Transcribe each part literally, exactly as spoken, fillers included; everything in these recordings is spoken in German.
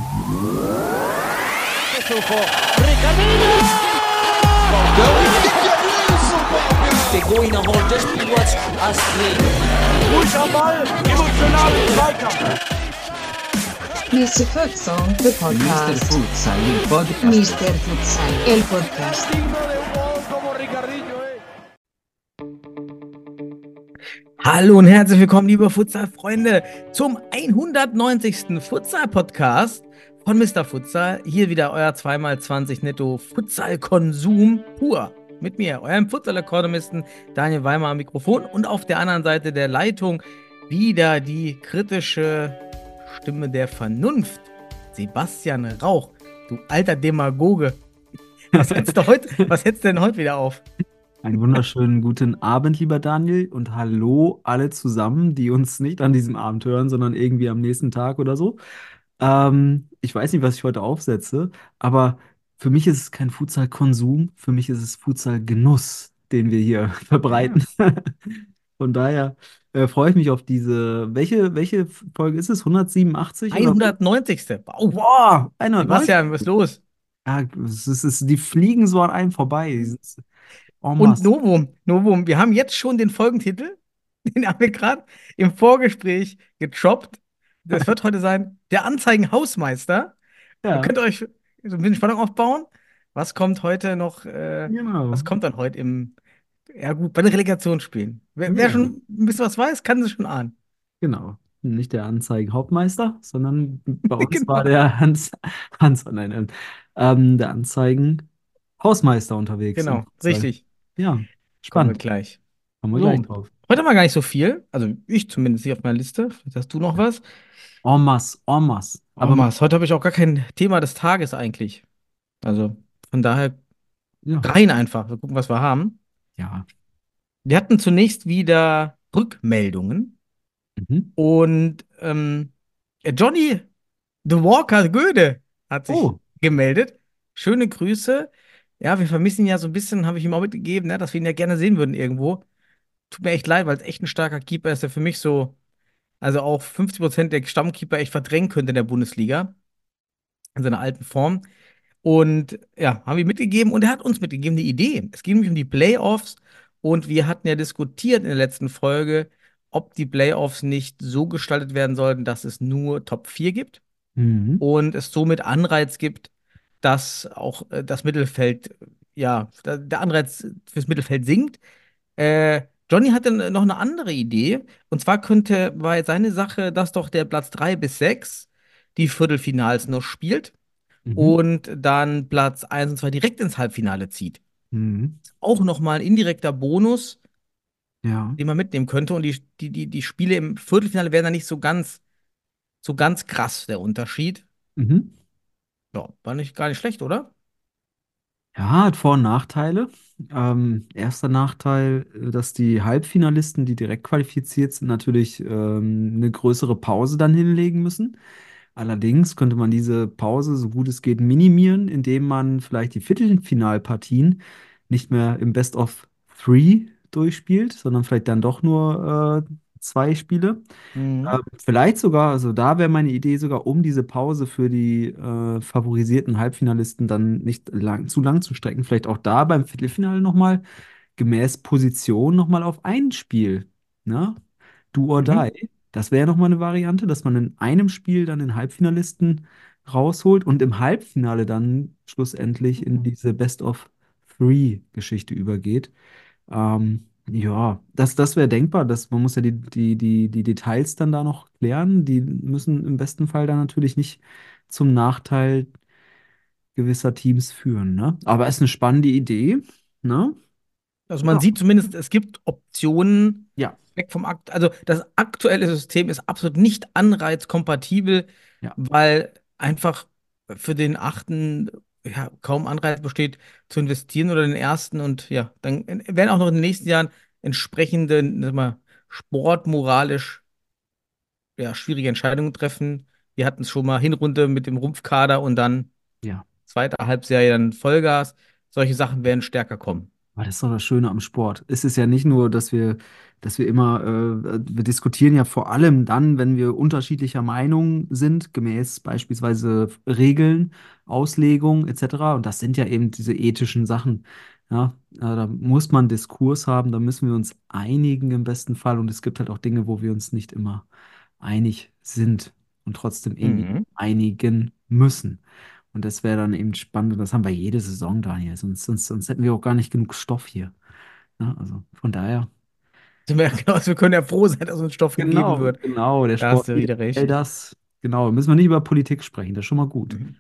Der Goiner holt das Spiel was Astrid. Ruhig am Ball, emotionalen Zweikampf. mister Futsal, the podcast. mister Futsal, il podcast. mister Futsal, el podcast. Hallo und herzlich willkommen, liebe Futsal-Freunde, zum hundertneunzigsten Futsal-Podcast von Mister Futsal. Hier wieder euer zwei mal zwanzig netto Futsal-Konsum pur. Mit mir, eurem Futsal-Akademisten Daniel Weimar am Mikrofon und auf der anderen Seite der Leitung wieder die kritische Stimme der Vernunft, Sebastian Rauch. Du alter Demagoge. Was hättest du heute, was hättest du denn heute wieder auf? Einen wunderschönen guten Abend, lieber Daniel, und hallo alle zusammen, die uns nicht an diesem Abend hören, sondern irgendwie am nächsten Tag oder so. Ähm, ich weiß nicht, was ich heute aufsetze, aber für mich ist es kein Futsal-Konsum, für mich ist es Futsal-Genuss, den wir hier verbreiten. Von daher äh, freue ich mich auf diese. Welche, welche Folge ist es? hundertsiebenundachtzig? Oder? hundertneunzigste. Wow. Boah, hundertneunzig. Sebastian, was ist los? Ja, es ist, es, die fliegen so an einem vorbei. Dieses en Und masse. Novum, Novum, wir haben jetzt schon den Folgentitel, den haben wir gerade im Vorgespräch getroppt. Das wird heute sein, der Anzeigen-Hausmeister. Ihr Ja, könnt euch so ein bisschen Spannung aufbauen. Was kommt heute noch, äh, genau. was kommt dann heute im, ja gut, bei den Relegationsspielen? Wer, wer Ja. schon ein bisschen was weiß, kann es schon ahnen. Genau. Nicht der Anzeigen-Hauptmeister, sondern bei uns Genau. war der Hans, Hans, oh nein, ähm, der Anzeigen-Hausmeister unterwegs. im Genau, Futsal. richtig. Ja, Kommen wir spannend. gleich. Kommen wir So, gleich drauf. heute haben wir gar nicht so viel. Also ich zumindest nicht auf meiner Liste. Vielleicht hast du noch was? En masse, en masse. Aber Aber Mars, heute habe ich auch gar kein Thema des Tages eigentlich. Also von daher ja, rein einfach. Wir gucken, was wir haben. ja. Wir hatten zunächst wieder Rückmeldungen Mhm. und ähm, Johnny The Walker Göde hat sich Oh, gemeldet. Schöne Grüße. Ja, wir vermissen ihn ja so ein bisschen, habe ich ihm auch mitgegeben, ne, dass wir ihn ja gerne sehen würden irgendwo. Tut mir echt leid, weil es echt ein starker Keeper ist, der für mich so, also auch fünfzig Prozent der Stammkeeper echt verdrängen könnte in der Bundesliga, in seiner alten Form. Und ja, haben wir mitgegeben und er hat uns mitgegeben eine Idee. Es ging nämlich um die Playoffs und wir hatten ja diskutiert in der letzten Folge, ob die Playoffs nicht so gestaltet werden sollten, dass es nur Top vier gibt mhm. und es somit Anreiz gibt, dass auch äh, das Mittelfeld, ja, da- der Anreiz fürs Mittelfeld sinkt. Äh, Johnny hatte noch eine andere Idee und zwar könnte, war jetzt seine Sache, dass doch der Platz drei bis sechs die Viertelfinals noch spielt Mhm. und dann Platz eins und zwei direkt ins Halbfinale zieht. Mhm. Auch nochmal ein indirekter Bonus, Ja. den man mitnehmen könnte. Und die, die, die, die Spiele im Viertelfinale wären dann nicht so ganz, so ganz krass, der Unterschied. Mhm. Ja, war nicht gar nicht schlecht, oder? Ja, hat Vor- und Nachteile. Ähm, erster Nachteil, äh, dass die Halbfinalisten, die direkt qualifiziert sind, natürlich ähm, eine größere Pause dann hinlegen müssen. Allerdings könnte man diese Pause, so gut es geht, minimieren, indem man vielleicht die Viertelfinalpartien nicht mehr im Best of Three durchspielt, sondern vielleicht dann doch nur äh, zwei Spiele. Mhm. Ähm, vielleicht sogar, also da wäre meine Idee sogar, um diese Pause für die äh, favorisierten Halbfinalisten dann nicht lang, zu lang zu strecken, vielleicht auch da beim Viertelfinale nochmal gemäß Position nochmal auf ein Spiel, ne? Do or Mhm. die. Das wäre nochmal eine Variante, dass man in einem Spiel dann den Halbfinalisten rausholt und im Halbfinale dann schlussendlich in diese Best of Three-Geschichte übergeht. Ähm, ja, das, das wäre denkbar. Das, man muss ja die, die, die, die Details dann da noch klären. Die müssen im besten Fall dann natürlich nicht zum Nachteil gewisser Teams führen, ne? Aber es ist eine spannende Idee, ne? Also man Ja. sieht zumindest, es gibt Optionen Ja, weg vom Akt. Also das aktuelle System ist absolut nicht anreizkompatibel, ja. weil einfach für den achten ja, kaum Anreiz besteht, zu investieren oder den ersten und ja, dann werden auch noch in den nächsten Jahren entsprechende, sag mal, sportmoralisch ja, schwierige Entscheidungen treffen. Wir hatten es schon mal Hinrunde mit dem Rumpfkader und dann Ja. zweite Halbserie dann Vollgas. Solche Sachen werden stärker kommen. Aber das ist doch das Schöne am Sport. Es ist ja nicht nur, dass wir, dass wir immer, äh, wir diskutieren ja vor allem dann, wenn wir unterschiedlicher Meinung sind, gemäß beispielsweise Regeln, Auslegung et cetera. Und das sind ja eben diese ethischen Sachen. Ja, äh, da muss man Diskurs haben, da müssen wir uns einigen im besten Fall. Und es gibt halt auch Dinge, wo wir uns nicht immer einig sind und trotzdem irgendwie Mhm. einigen müssen. Und das wäre dann eben spannend. Und das haben wir jede Saison, Daniel. Sonst, sonst, sonst hätten wir auch gar nicht genug Stoff hier. Ne? Also von daher. Sind wir, genau, also wir können ja froh sein, dass uns Stoff gegeben Genau, wird. genau. Der Da hast Sport du bietet wieder all recht. das. Genau. Müssen wir nicht über Politik sprechen. Das ist schon mal gut. Mhm.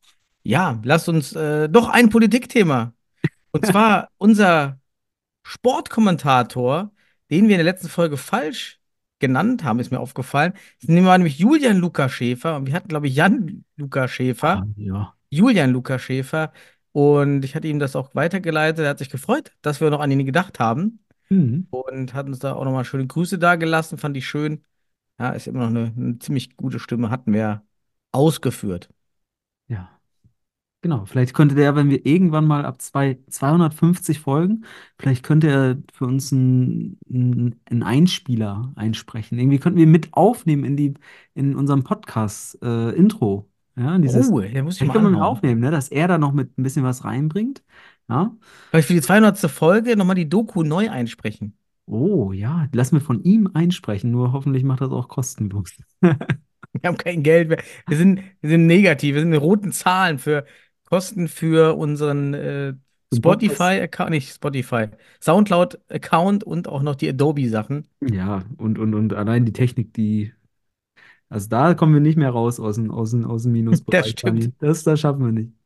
Ja, lasst uns äh, doch ein Politikthema. Und zwar unser Sportkommentator, den wir in der letzten Folge falsch genannt haben, ist mir aufgefallen. Das war nämlich Julian Lukas Schäfer und wir hatten, glaube ich, Jan Lukas Ah, Schäfer. ja. Julian Lukas Schäfer. Und ich hatte ihm das auch weitergeleitet. Er hat sich gefreut, dass wir noch an ihn gedacht haben Mhm. und hat uns da auch nochmal schöne Grüße dagelassen. Fand ich schön. Ja, ist immer noch eine, eine ziemlich gute Stimme, hatten wir ausgeführt. Ja. Genau, vielleicht könnte der, wenn wir irgendwann mal ab zwei, zweihundertfünfzig Folgen, vielleicht könnte er für uns einen, einen, einen Einspieler einsprechen. Irgendwie könnten wir mit aufnehmen in die, in unserem Podcast, äh, Intro. Ja, dieses, Oh, den muss ich vielleicht mal können wir mit anhauen. aufnehmen, ne, dass er da noch mit ein bisschen was reinbringt. Ja. Vielleicht für die zweihundertste Folge nochmal die Doku neu einsprechen. Oh ja, lass mir von ihm einsprechen, nur hoffentlich macht das auch kostenlos. Wir haben kein Geld mehr. Wir sind, wir sind negativ. Wir sind in roten Zahlen für Kosten für unseren äh, Zum Podcast. Spotify-Account, nicht Spotify, Soundcloud-Account und auch noch die Adobe-Sachen. Ja, und, und, und allein die Technik, die, also da kommen wir nicht mehr raus aus dem, aus dem, aus dem Das Minusbereich, stimmt. Daniel. Das, das schaffen wir nicht.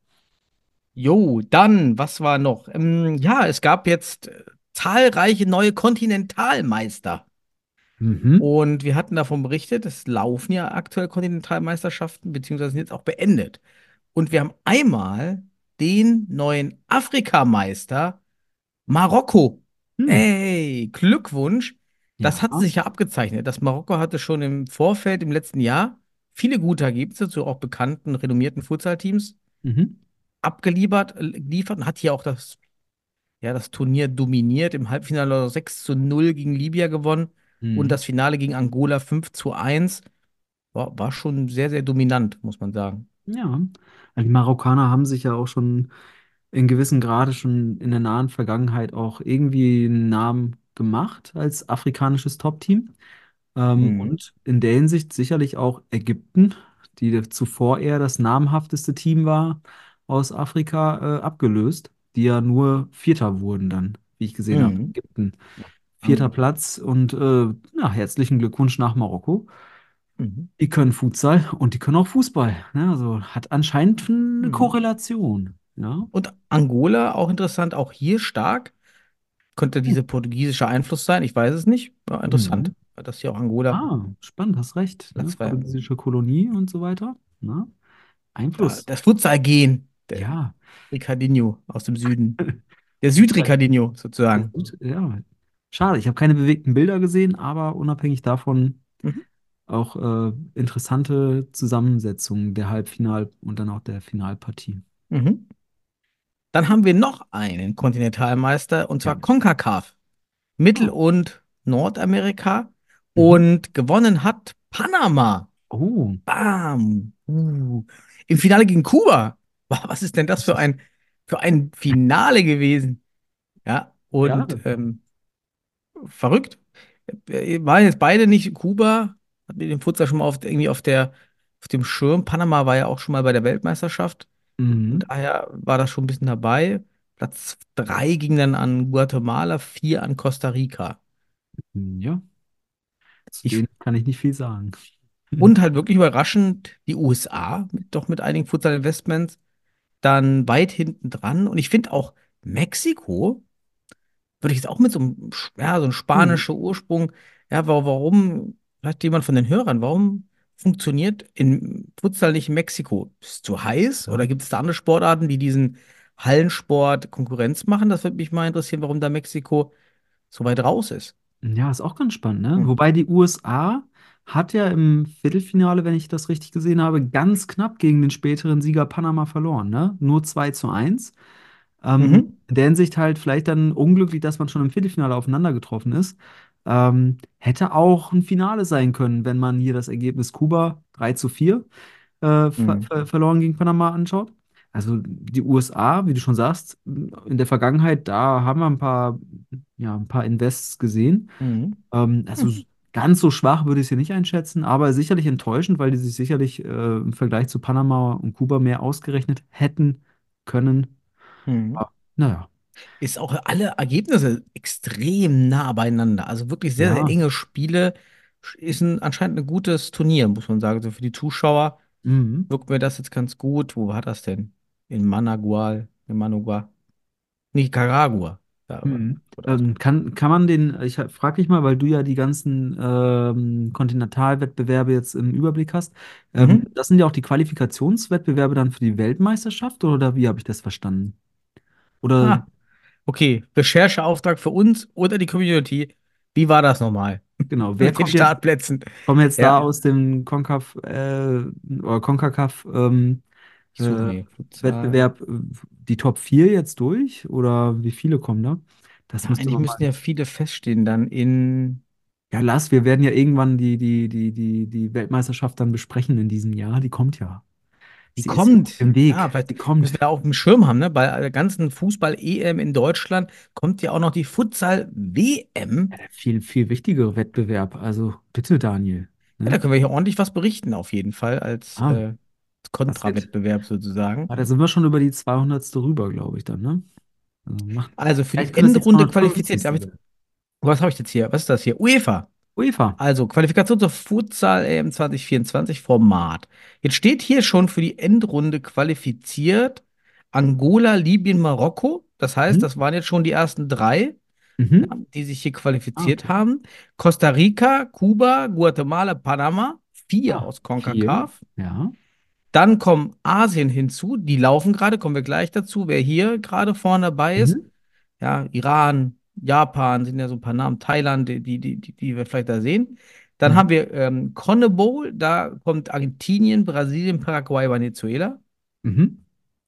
Jo, dann, was war noch? Ähm, ja, es gab jetzt äh, zahlreiche neue Kontinentalmeister. Mhm. Und wir hatten davon berichtet, es laufen ja aktuell Kontinentalmeisterschaften, beziehungsweise sind jetzt auch beendet. Und wir haben einmal den neuen Afrikameister Marokko. Hm. Ey, Glückwunsch. Das Ja. hat sich ja abgezeichnet. Das Marokko hatte schon im Vorfeld, im letzten Jahr, viele gute Ergebnisse zu auch bekannten, renommierten Futsal-Teams Mhm. abgeliefert, äh, geliefert und hat hier auch das, ja, das Turnier dominiert. Im Halbfinale sechs zu null gegen Libya gewonnen und Mhm. das Finale gegen Angola fünf zu eins. War, war schon sehr, sehr dominant, muss man sagen. Ja. Also die Marokkaner haben sich ja auch schon in gewissem Grade schon in der nahen Vergangenheit auch irgendwie einen Namen gemacht als afrikanisches Top-Team. Ähm, Mhm. und in der Hinsicht sicherlich auch Ägypten, die zuvor eher das namhafteste Team war aus Afrika, äh, abgelöst, die ja nur Vierter wurden dann, wie ich gesehen habe. Mhm. Ägypten. Vierter Mhm. Platz und äh, na, herzlichen Glückwunsch nach Marokko. Mhm. Die können Futsal und die können auch Fußball. Ne? Also hat anscheinend eine Mhm. Korrelation. Ja. Und Angola, auch interessant, auch hier stark. Könnte Hm. dieser portugiesische Einfluss sein? Ich weiß es nicht. War interessant, Mhm. dass hier auch Angola Ah, spannend, hast recht. Ne? Platz zwei. Portugiesische Kolonie und so weiter. Ne? Da, Einfluss. das Futsal-Gen, der Ja. Ricardinho aus dem Süden. Der Süd-Ricardinho Ja, sozusagen. gut, ja. Schade, ich habe keine bewegten Bilder gesehen, aber unabhängig davon Mhm. auch äh, interessante Zusammensetzung der Halbfinal- und dann auch der Finalpartie. Mhm. Dann haben wir noch einen Kontinentalmeister und Ja. zwar CONCACAF. Mittel- Ah. und Nordamerika. Mhm. Und gewonnen hat Panama. Oh. Bam. Uh. Im Finale gegen Kuba. Wa- Was ist denn das für ein, für ein Finale gewesen? Ja, Ja. und ähm, verrückt. Äh, Waren jetzt beide nicht Kuba, hat mir den Futsal schon mal auf, irgendwie auf der, auf dem Schirm. Panama war ja auch schon mal bei der Weltmeisterschaft. Und Mhm. daher war das schon ein bisschen dabei. Platz drei ging dann an Guatemala, vier an Costa Rica. Ja, zu Ich denen kann ich nicht viel sagen. Und halt wirklich überraschend die U S A, mit, doch mit einigen Futsal-Investments, dann weit hinten dran. Und ich finde auch Mexiko, würde ich jetzt auch mit so einem, ja, so einem Mhm. spanischen Ursprung, ja, wa- warum, vielleicht jemand von den Hörern, warum funktioniert in Futsal nicht in Mexiko? Ist es zu heiß Ja. oder gibt es da andere Sportarten, die diesen Hallensport Konkurrenz machen? Das würde mich mal interessieren, warum da Mexiko so weit raus ist. Ja, ist auch ganz spannend, ne? Hm. Wobei die U S A hat ja im Viertelfinale, wenn ich das richtig gesehen habe, ganz knapp gegen den späteren Sieger Panama verloren, ne? Nur zwei zu eins. Ähm, Mhm. in der Hinsicht halt vielleicht dann unglücklich, dass man schon im Viertelfinale aufeinander getroffen ist. Ähm, hätte auch ein Finale sein können, wenn man hier das Ergebnis Kuba drei zu vier äh, ver Mhm. ver verloren gegen Panama anschaut. Also die U S A, wie du schon sagst, in der Vergangenheit, da haben wir ein paar, ja, ein paar Invests gesehen. Mhm. Ähm, also Mhm. ganz so schwach würde ich sie nicht einschätzen, aber sicherlich enttäuschend, weil die sich sicherlich äh, im Vergleich zu Panama und Kuba mehr ausgerechnet hätten können. Mhm. Ah, naja, Ist auch alle Ergebnisse extrem nah beieinander. Also wirklich sehr, sehr ja. enge Spiele. Ist ein, anscheinend ein gutes Turnier, muss man sagen. So für die Zuschauer Mhm. wirkt mir das jetzt ganz gut. Wo war das denn? In Managua, in Managua. Nicaragua. Da war, Mhm. wurde Ähm, ausgetragen. kann, kann man den, ich frage dich mal, weil du ja die ganzen ähm, Kontinentalwettbewerbe jetzt im Überblick hast, ähm, Mhm. das sind ja auch die Qualifikationswettbewerbe dann für die Weltmeisterschaft oder wie habe ich das verstanden? Oder Ah, okay. Rechercheauftrag für uns oder die Community. Wie war das nochmal? genau, wer Mit den kommt jetzt, Startplätzen. kommen jetzt Ja, da aus dem CONCACAF äh, oder CONCACAF ähm, ich suche äh, hier. Futsal. Wettbewerb äh, die Top vier jetzt durch oder wie viele kommen da? Das Ja, müsste eigentlich man mal. müssten ja viele feststehen dann in. Ja, Lars, wir werden ja irgendwann die, die, die, die, die Weltmeisterschaft dann besprechen in diesem Jahr. Die kommt ja. Die Sie ist ja auf kommt. dem Ja, Weg. vielleicht Die müssen wir kommt. da auf dem Schirm haben, ne? Bei der ganzen Fußball-E M in Deutschland kommt ja auch noch die Futsal-W M. Ja, der viel, viel wichtigere Wettbewerb. Also bitte, Daniel. Ja, da Ne? können wir hier ordentlich was berichten, auf jeden Fall, als Ah, äh, das wird. Kontrawettbewerb sozusagen. Ah, da sind wir schon über die zweihundertste rüber, glaube ich dann, ne? Also macht. Also für Vielleicht die könnte das die Endrunde qualifiziert. Hab zweihundertfünfzigste ich, werden. was habe ich jetzt hier? Was ist das hier? UEFA. UEFA. Also Qualifikation zur Futsal-E M zwanzig vierundzwanzig Format. Jetzt steht hier schon für die Endrunde qualifiziert Angola, Libyen, Marokko. Das heißt, Mhm. das waren jetzt schon die ersten drei, ja, Mhm. die sich hier Ah, qualifiziert okay. haben. Costa Rica, Kuba, Guatemala, Panama. Vier Ah, aus vier. CONCACAF. Ja. Dann kommen Asien hinzu. Die laufen gerade, kommen wir gleich dazu, wer hier gerade vorne dabei ist. Mhm. Ja, Iran, Japan sind ja so ein paar Namen, Thailand, die, die, die, die wir vielleicht da sehen. Dann Mhm. haben wir ähm, CONMEBOL, da kommt Argentinien, Brasilien, Paraguay, Venezuela. Mhm.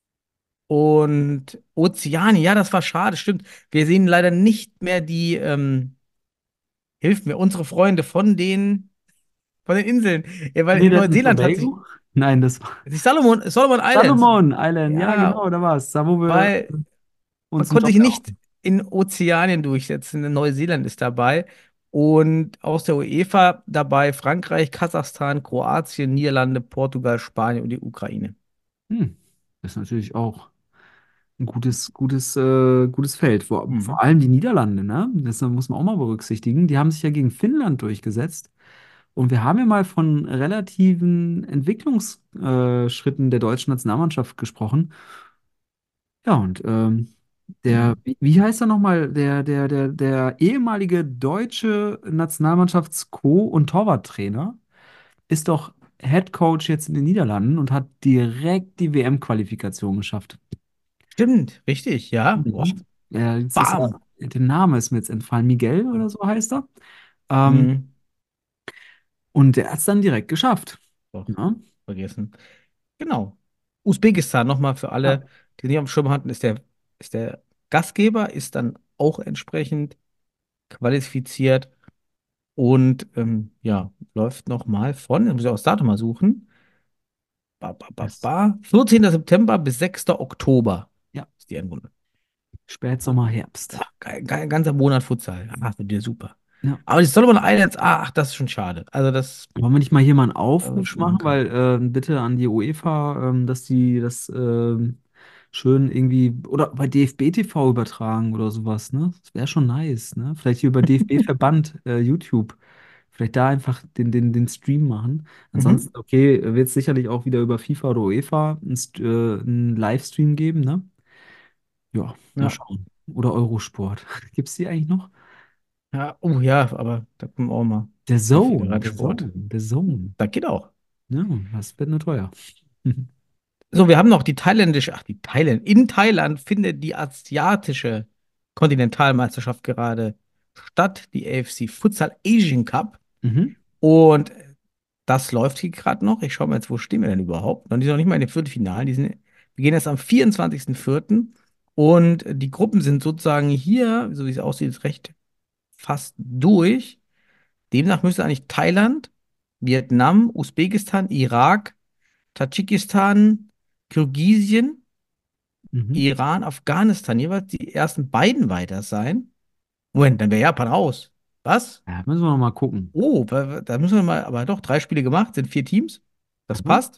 Und Ozeanien, ja, das war schade, stimmt. Wir sehen leider nicht mehr die, ähm, hilf mir, unsere Freunde von den, von den Inseln. Ja, weil in Trinidad und Neuseeland hat sich, Tobago? Nein, das war sich Solomon, Solomon Islands, Salomon Island. Ja, ja, genau, da war es. Da, wo wir weil man uns einen konnte Job sich nicht erhoffen. in Ozeanien durchsetzen. Neuseeland ist dabei. Und aus der UEFA dabei Frankreich, Kasachstan, Kroatien, Niederlande, Portugal, Spanien und die Ukraine. Hm. Das ist natürlich auch ein gutes, gutes, äh, gutes Feld. Vor, Mhm. vor allem die Niederlande, ne? Das muss man auch mal berücksichtigen. Die haben sich ja gegen Finnland durchgesetzt. Und wir haben ja mal von relativen Entwicklungsschritten der deutschen Nationalmannschaft gesprochen. Ja, und ähm, der, Mhm. wie, wie heißt er nochmal, der, der, der, der ehemalige deutsche Nationalmannschafts-Co- und Torwarttrainer ist doch Head Coach jetzt in den Niederlanden und hat direkt die W M-Qualifikation geschafft. Stimmt, richtig, ja. Boah, Mhm. Ja, jetzt ist er, bam. der Name ist mir jetzt entfallen, Miguel oder so heißt er. Ähm, Mhm. und der hat es dann direkt geschafft. Doch, Ja, vergessen. Genau. Usbekistan, nochmal für ja. alle, die nicht auf dem Schirm hatten, ist der, ist der Gastgeber, ist dann auch entsprechend qualifiziert und ähm, ja, läuft nochmal von, jetzt muss ich auch das Datum mal suchen. Ba, ba, ba, Yes. ba. vierzehnten September bis sechsten Oktober Ja, ist die Endrunde. Spätsommer, Herbst. Boah, geil, geil, ganzer Monat Futsal. Ach, wird dir super. Ja. Aber die Solomon Islands, ach, das ist schon schade. Also das, Wollen wir nicht mal hier mal einen das wird Aufruf schon machen, ankommen. weil äh, bitte an die UEFA, ähm, dass die das ähm, schön irgendwie oder bei D F B T V übertragen oder sowas, ne? Das wäre schon nice, ne? Vielleicht hier über D F B-Verband, äh, YouTube. Vielleicht da einfach den, den, den Stream machen. Mhm. Ansonsten, okay, wird es sicherlich auch wieder über FIFA oder UEFA einen, St- äh, einen Livestream geben, ne? Ja, mal Ja. schauen. Oder Eurosport. Gibt es die eigentlich noch? Ja, oh ja, aber da kommen auch mal Der sehr viele Zone, der Radsport. Zone, der Zone. Da geht auch. Ja, das wird nur teuer. So, wir haben noch die thailändische, ach, die Thailand. In Thailand findet die asiatische Kontinentalmeisterschaft gerade statt, die A F C Futsal Asian Cup. Mhm. Und das läuft hier gerade noch. Ich schaue mal jetzt, wo stehen wir denn überhaupt? Und die sind noch nicht mal in den Viertelfinalen. Die sind, wir gehen erst am vierundzwanzigsten vierten Und die Gruppen sind sozusagen hier, so wie es aussieht, recht fast durch. Demnach müsste eigentlich Thailand, Vietnam, Usbekistan, Irak, Tadschikistan, Kirgisien, Mhm. Iran, Afghanistan jeweils die ersten beiden weiter sein. Moment, dann wäre Japan raus. Was? Ja, müssen wir noch mal gucken. Oh, wa- wa- da müssen wir mal, aber doch, drei Spiele gemacht, sind vier Teams. Das Aha. passt.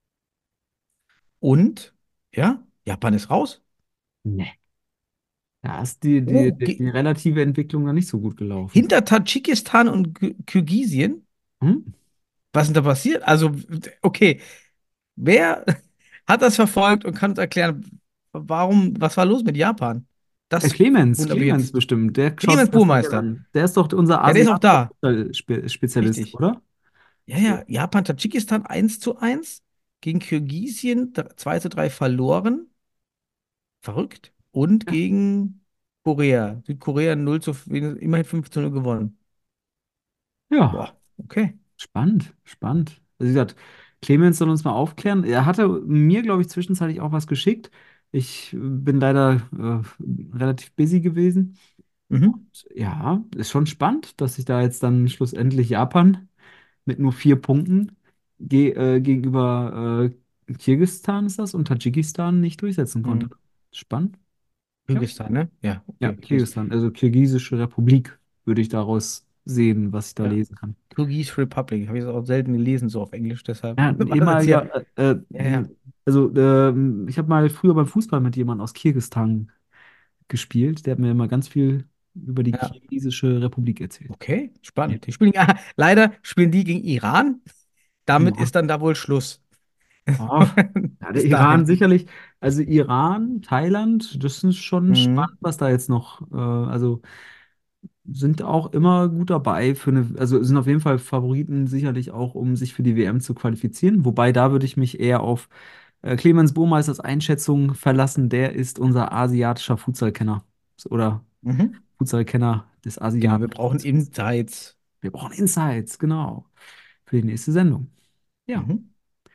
Und, ja, Japan ist raus. Nee. Da ist die, die, Oh, die, ge- die relative Entwicklung noch nicht so gut gelaufen. hinter Tadschikistan und Ki- Kirgisien. Hm? Was ist denn da passiert? Also, okay, wer hat das verfolgt und kann uns erklären, warum, was war los mit Japan? Äh, Das Clemens, wundert mich Clemens jetzt. bestimmt. Der schaut sich Clemens das sicher Burmeister. an. Der ist doch unser Ja, der ist auch asiatischer da. Fußball-Spezialist, Richtig. oder? Ja, ja, Japan, Tadschikistan eins zu eins gegen Kirgisien zwei zu drei verloren. Verrückt. Und Ja. gegen Korea. Südkorea null zu, immerhin fünf zu null gewonnen. Ja, Boah, okay. spannend, spannend. Also wie gesagt, Clemens soll uns mal aufklären. Er hatte mir, glaube ich, zwischenzeitlich auch was geschickt. Ich bin leider äh, relativ busy gewesen. Mhm. Ja, ist schon spannend, dass sich da jetzt dann schlussendlich Japan mit nur vier Punkten ge äh, gegenüber äh, Kirgisistan ist das und Tadschikistan nicht durchsetzen konnte. Mhm. Spannend. Ja. Kirgisistan, ne? Ja, Ja, okay. Kirgis Kirgisistan, also Kirgisische Republik würde ich daraus sehen, was ich da ja. lesen kann. Kyrgyz Republic. Habe ich auch selten gelesen, so auf Englisch, deshalb Ja, ein war das jetzt hier. ehemaliger, äh, Ja, ja. äh, also ähm, ich habe mal früher beim Fußball mit jemandem aus Kirgisistan gespielt. Der hat mir immer ganz viel über die Ja. Kirgisische Republik erzählt. Okay, Ja. spannend. Die spielen, ah, leider spielen die gegen Iran. Damit Ja. ist dann da wohl Schluss. Ach, ja, der Bis Iran dahin. sicherlich. Also Iran, Thailand, das ist schon Mhm. spannend, was da jetzt noch, äh, also sind auch immer gut dabei für eine, also sind auf jeden Fall Favoriten sicherlich auch, um sich für die W M zu qualifizieren. Wobei da würde ich mich eher auf äh, Clemens Burmeisters Einschätzung verlassen. Der ist unser asiatischer Futsal-Kenner oder Mhm. Futsal-Kenner des Genau, wir asiatischen brauchen Futsals. Insights. Wir brauchen Insights, genau, für die nächste Sendung. Ja, Mhm.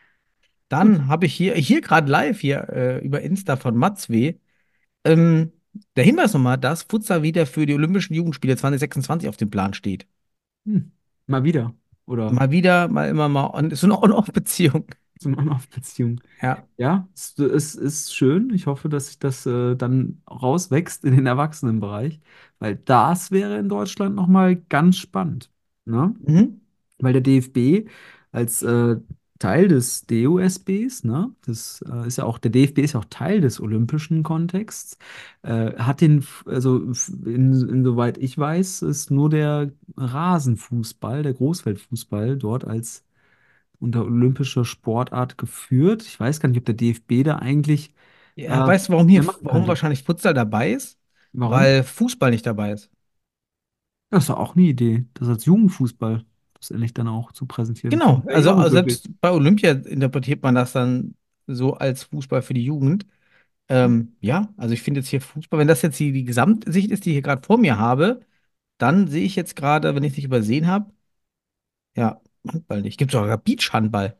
gut. Dann habe ich hier, hier gerade live hier äh, über Insta von Matzwe, ähm, der Hinweis nochmal, dass Futsal wieder für die Olympischen Jugendspiele zwanzig sechsundzwanzig auf dem Plan steht. Hm. Mal wieder. Oder Mal wieder, mal immer mal. Und so eine On-Off-Beziehung. zum On-Off-Beziehung. Ja. Ja, es, es ist schön. Ich hoffe, dass sich das äh, dann rauswächst in den Erwachsenenbereich, weil das wäre in Deutschland nochmal ganz spannend. Ne? Mhm. Weil der D F B als äh, Teil des D O S Bs, ne, das äh, ist ja auch, der D F B ist ja auch Teil des olympischen Kontexts, äh, hat den, f- also f- in, insoweit ich weiß, ist nur der Rasenfußball, der Großfeldfußball dort als unter olympischer Sportart geführt. Ich weiß gar nicht, ob der D F B da eigentlich Ja, äh, weißt du, warum hier, mehr machen warum könnte. wahrscheinlich Futsal dabei ist? Warum? Weil Fußball nicht dabei ist. Das ist doch auch eine Idee, das als Jugendfußball letztendlich dann auch zu präsentieren. Genau, Finde ich eigentlich also auch äh, nicht wirklich. selbst bei Olympia interpretiert man das dann so als Fußball für die Jugend. Ähm, ja, also ich finde jetzt hier Fußball, wenn das jetzt die, die Gesamtsicht ist, die ich hier gerade vor mir habe, dann sehe ich jetzt gerade, wenn ich es nicht übersehen habe, ja, Handball nicht. Gibt sogar Beachhandball.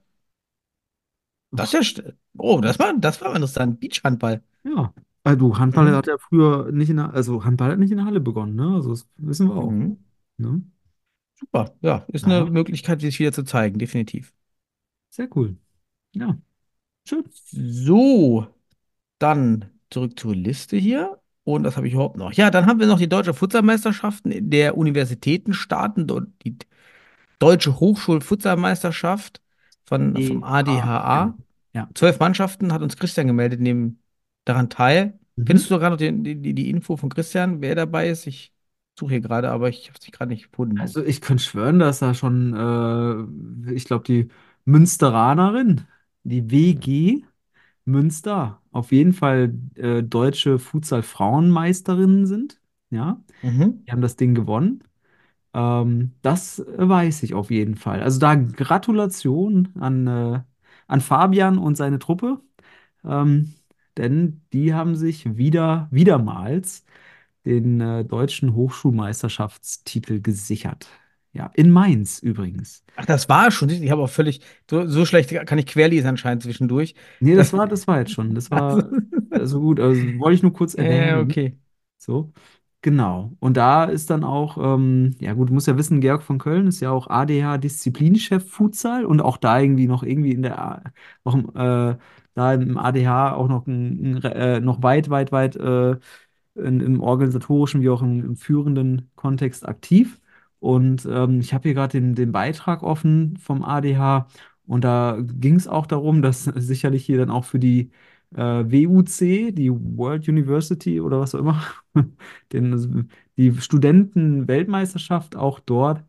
Das ist ja, st- oh, das war, das war interessant. Beachhandball. Ja, weil du, Handball Mhm. hat ja früher nicht in der, also Handball hat nicht in der Halle begonnen, ne? Also das wissen wir auch. Mhm. Ne? Super, ja, ist eine Ja, Möglichkeit, sich wieder zu zeigen, definitiv. sehr cool. Ja, schön. So, dann zurück zur Liste hier. Und was habe ich überhaupt noch? Ja, dann haben wir noch die deutsche Futsalmeisterschaften der Universitäten starten. Dort die Deutsche Hochschul-Futsalmeisterschaft von, vom E A M. A D H A. Ja. Zwölf Mannschaften hat uns Christian gemeldet, nehmen daran teil. Mhm. Findest du gerade noch die, die, die Info von Christian, wer dabei ist? Ich suche hier gerade, aber ich habe es gerade nicht gefunden. Also ich könnte schwören, dass da schon, äh, ich glaube, die Münsteranerin, die W G Münster, auf jeden Fall äh, deutsche Futsal-Frauenmeisterinnen sind. Ja, Mhm. die haben das Ding gewonnen. Ähm, das äh, weiß ich auf jeden Fall. Also da Gratulation an, äh, an Fabian und seine Truppe, ähm, denn die haben sich wieder, wiedermals den äh, deutschen Hochschulmeisterschaftstitel gesichert. Ja, in Mainz übrigens. Ach, das war schon. Ich habe auch völlig. So, so schlecht kann ich querlesen anscheinend zwischendurch. Nee, das Das, war, das war jetzt schon. Das also, war also gut, also wollte ich nur kurz äh, erwähnen. okay. So, genau. Und da ist dann auch, ähm, ja gut, du musst ja wissen, Georg von Köln ist ja auch A D H-Disziplinchef Futsal und auch da irgendwie noch irgendwie in der, A- auch im, äh, da im A D H auch noch, ein, ein, äh, noch weit, weit, weit äh, in, im organisatorischen wie auch im, im führenden Kontext aktiv. Und ähm, ich habe hier gerade den, den Beitrag offen vom A D H und da ging es auch darum, dass sicherlich hier dann auch für die äh, W U C, die World University oder was auch immer, den, also die Studenten-Weltmeisterschaft auch dort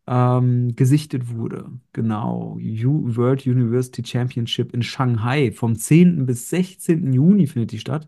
ähm, gesichtet wurde. Genau, U World University Championship in Shanghai. Vom zehnten bis sechzehnten Juni findet die statt.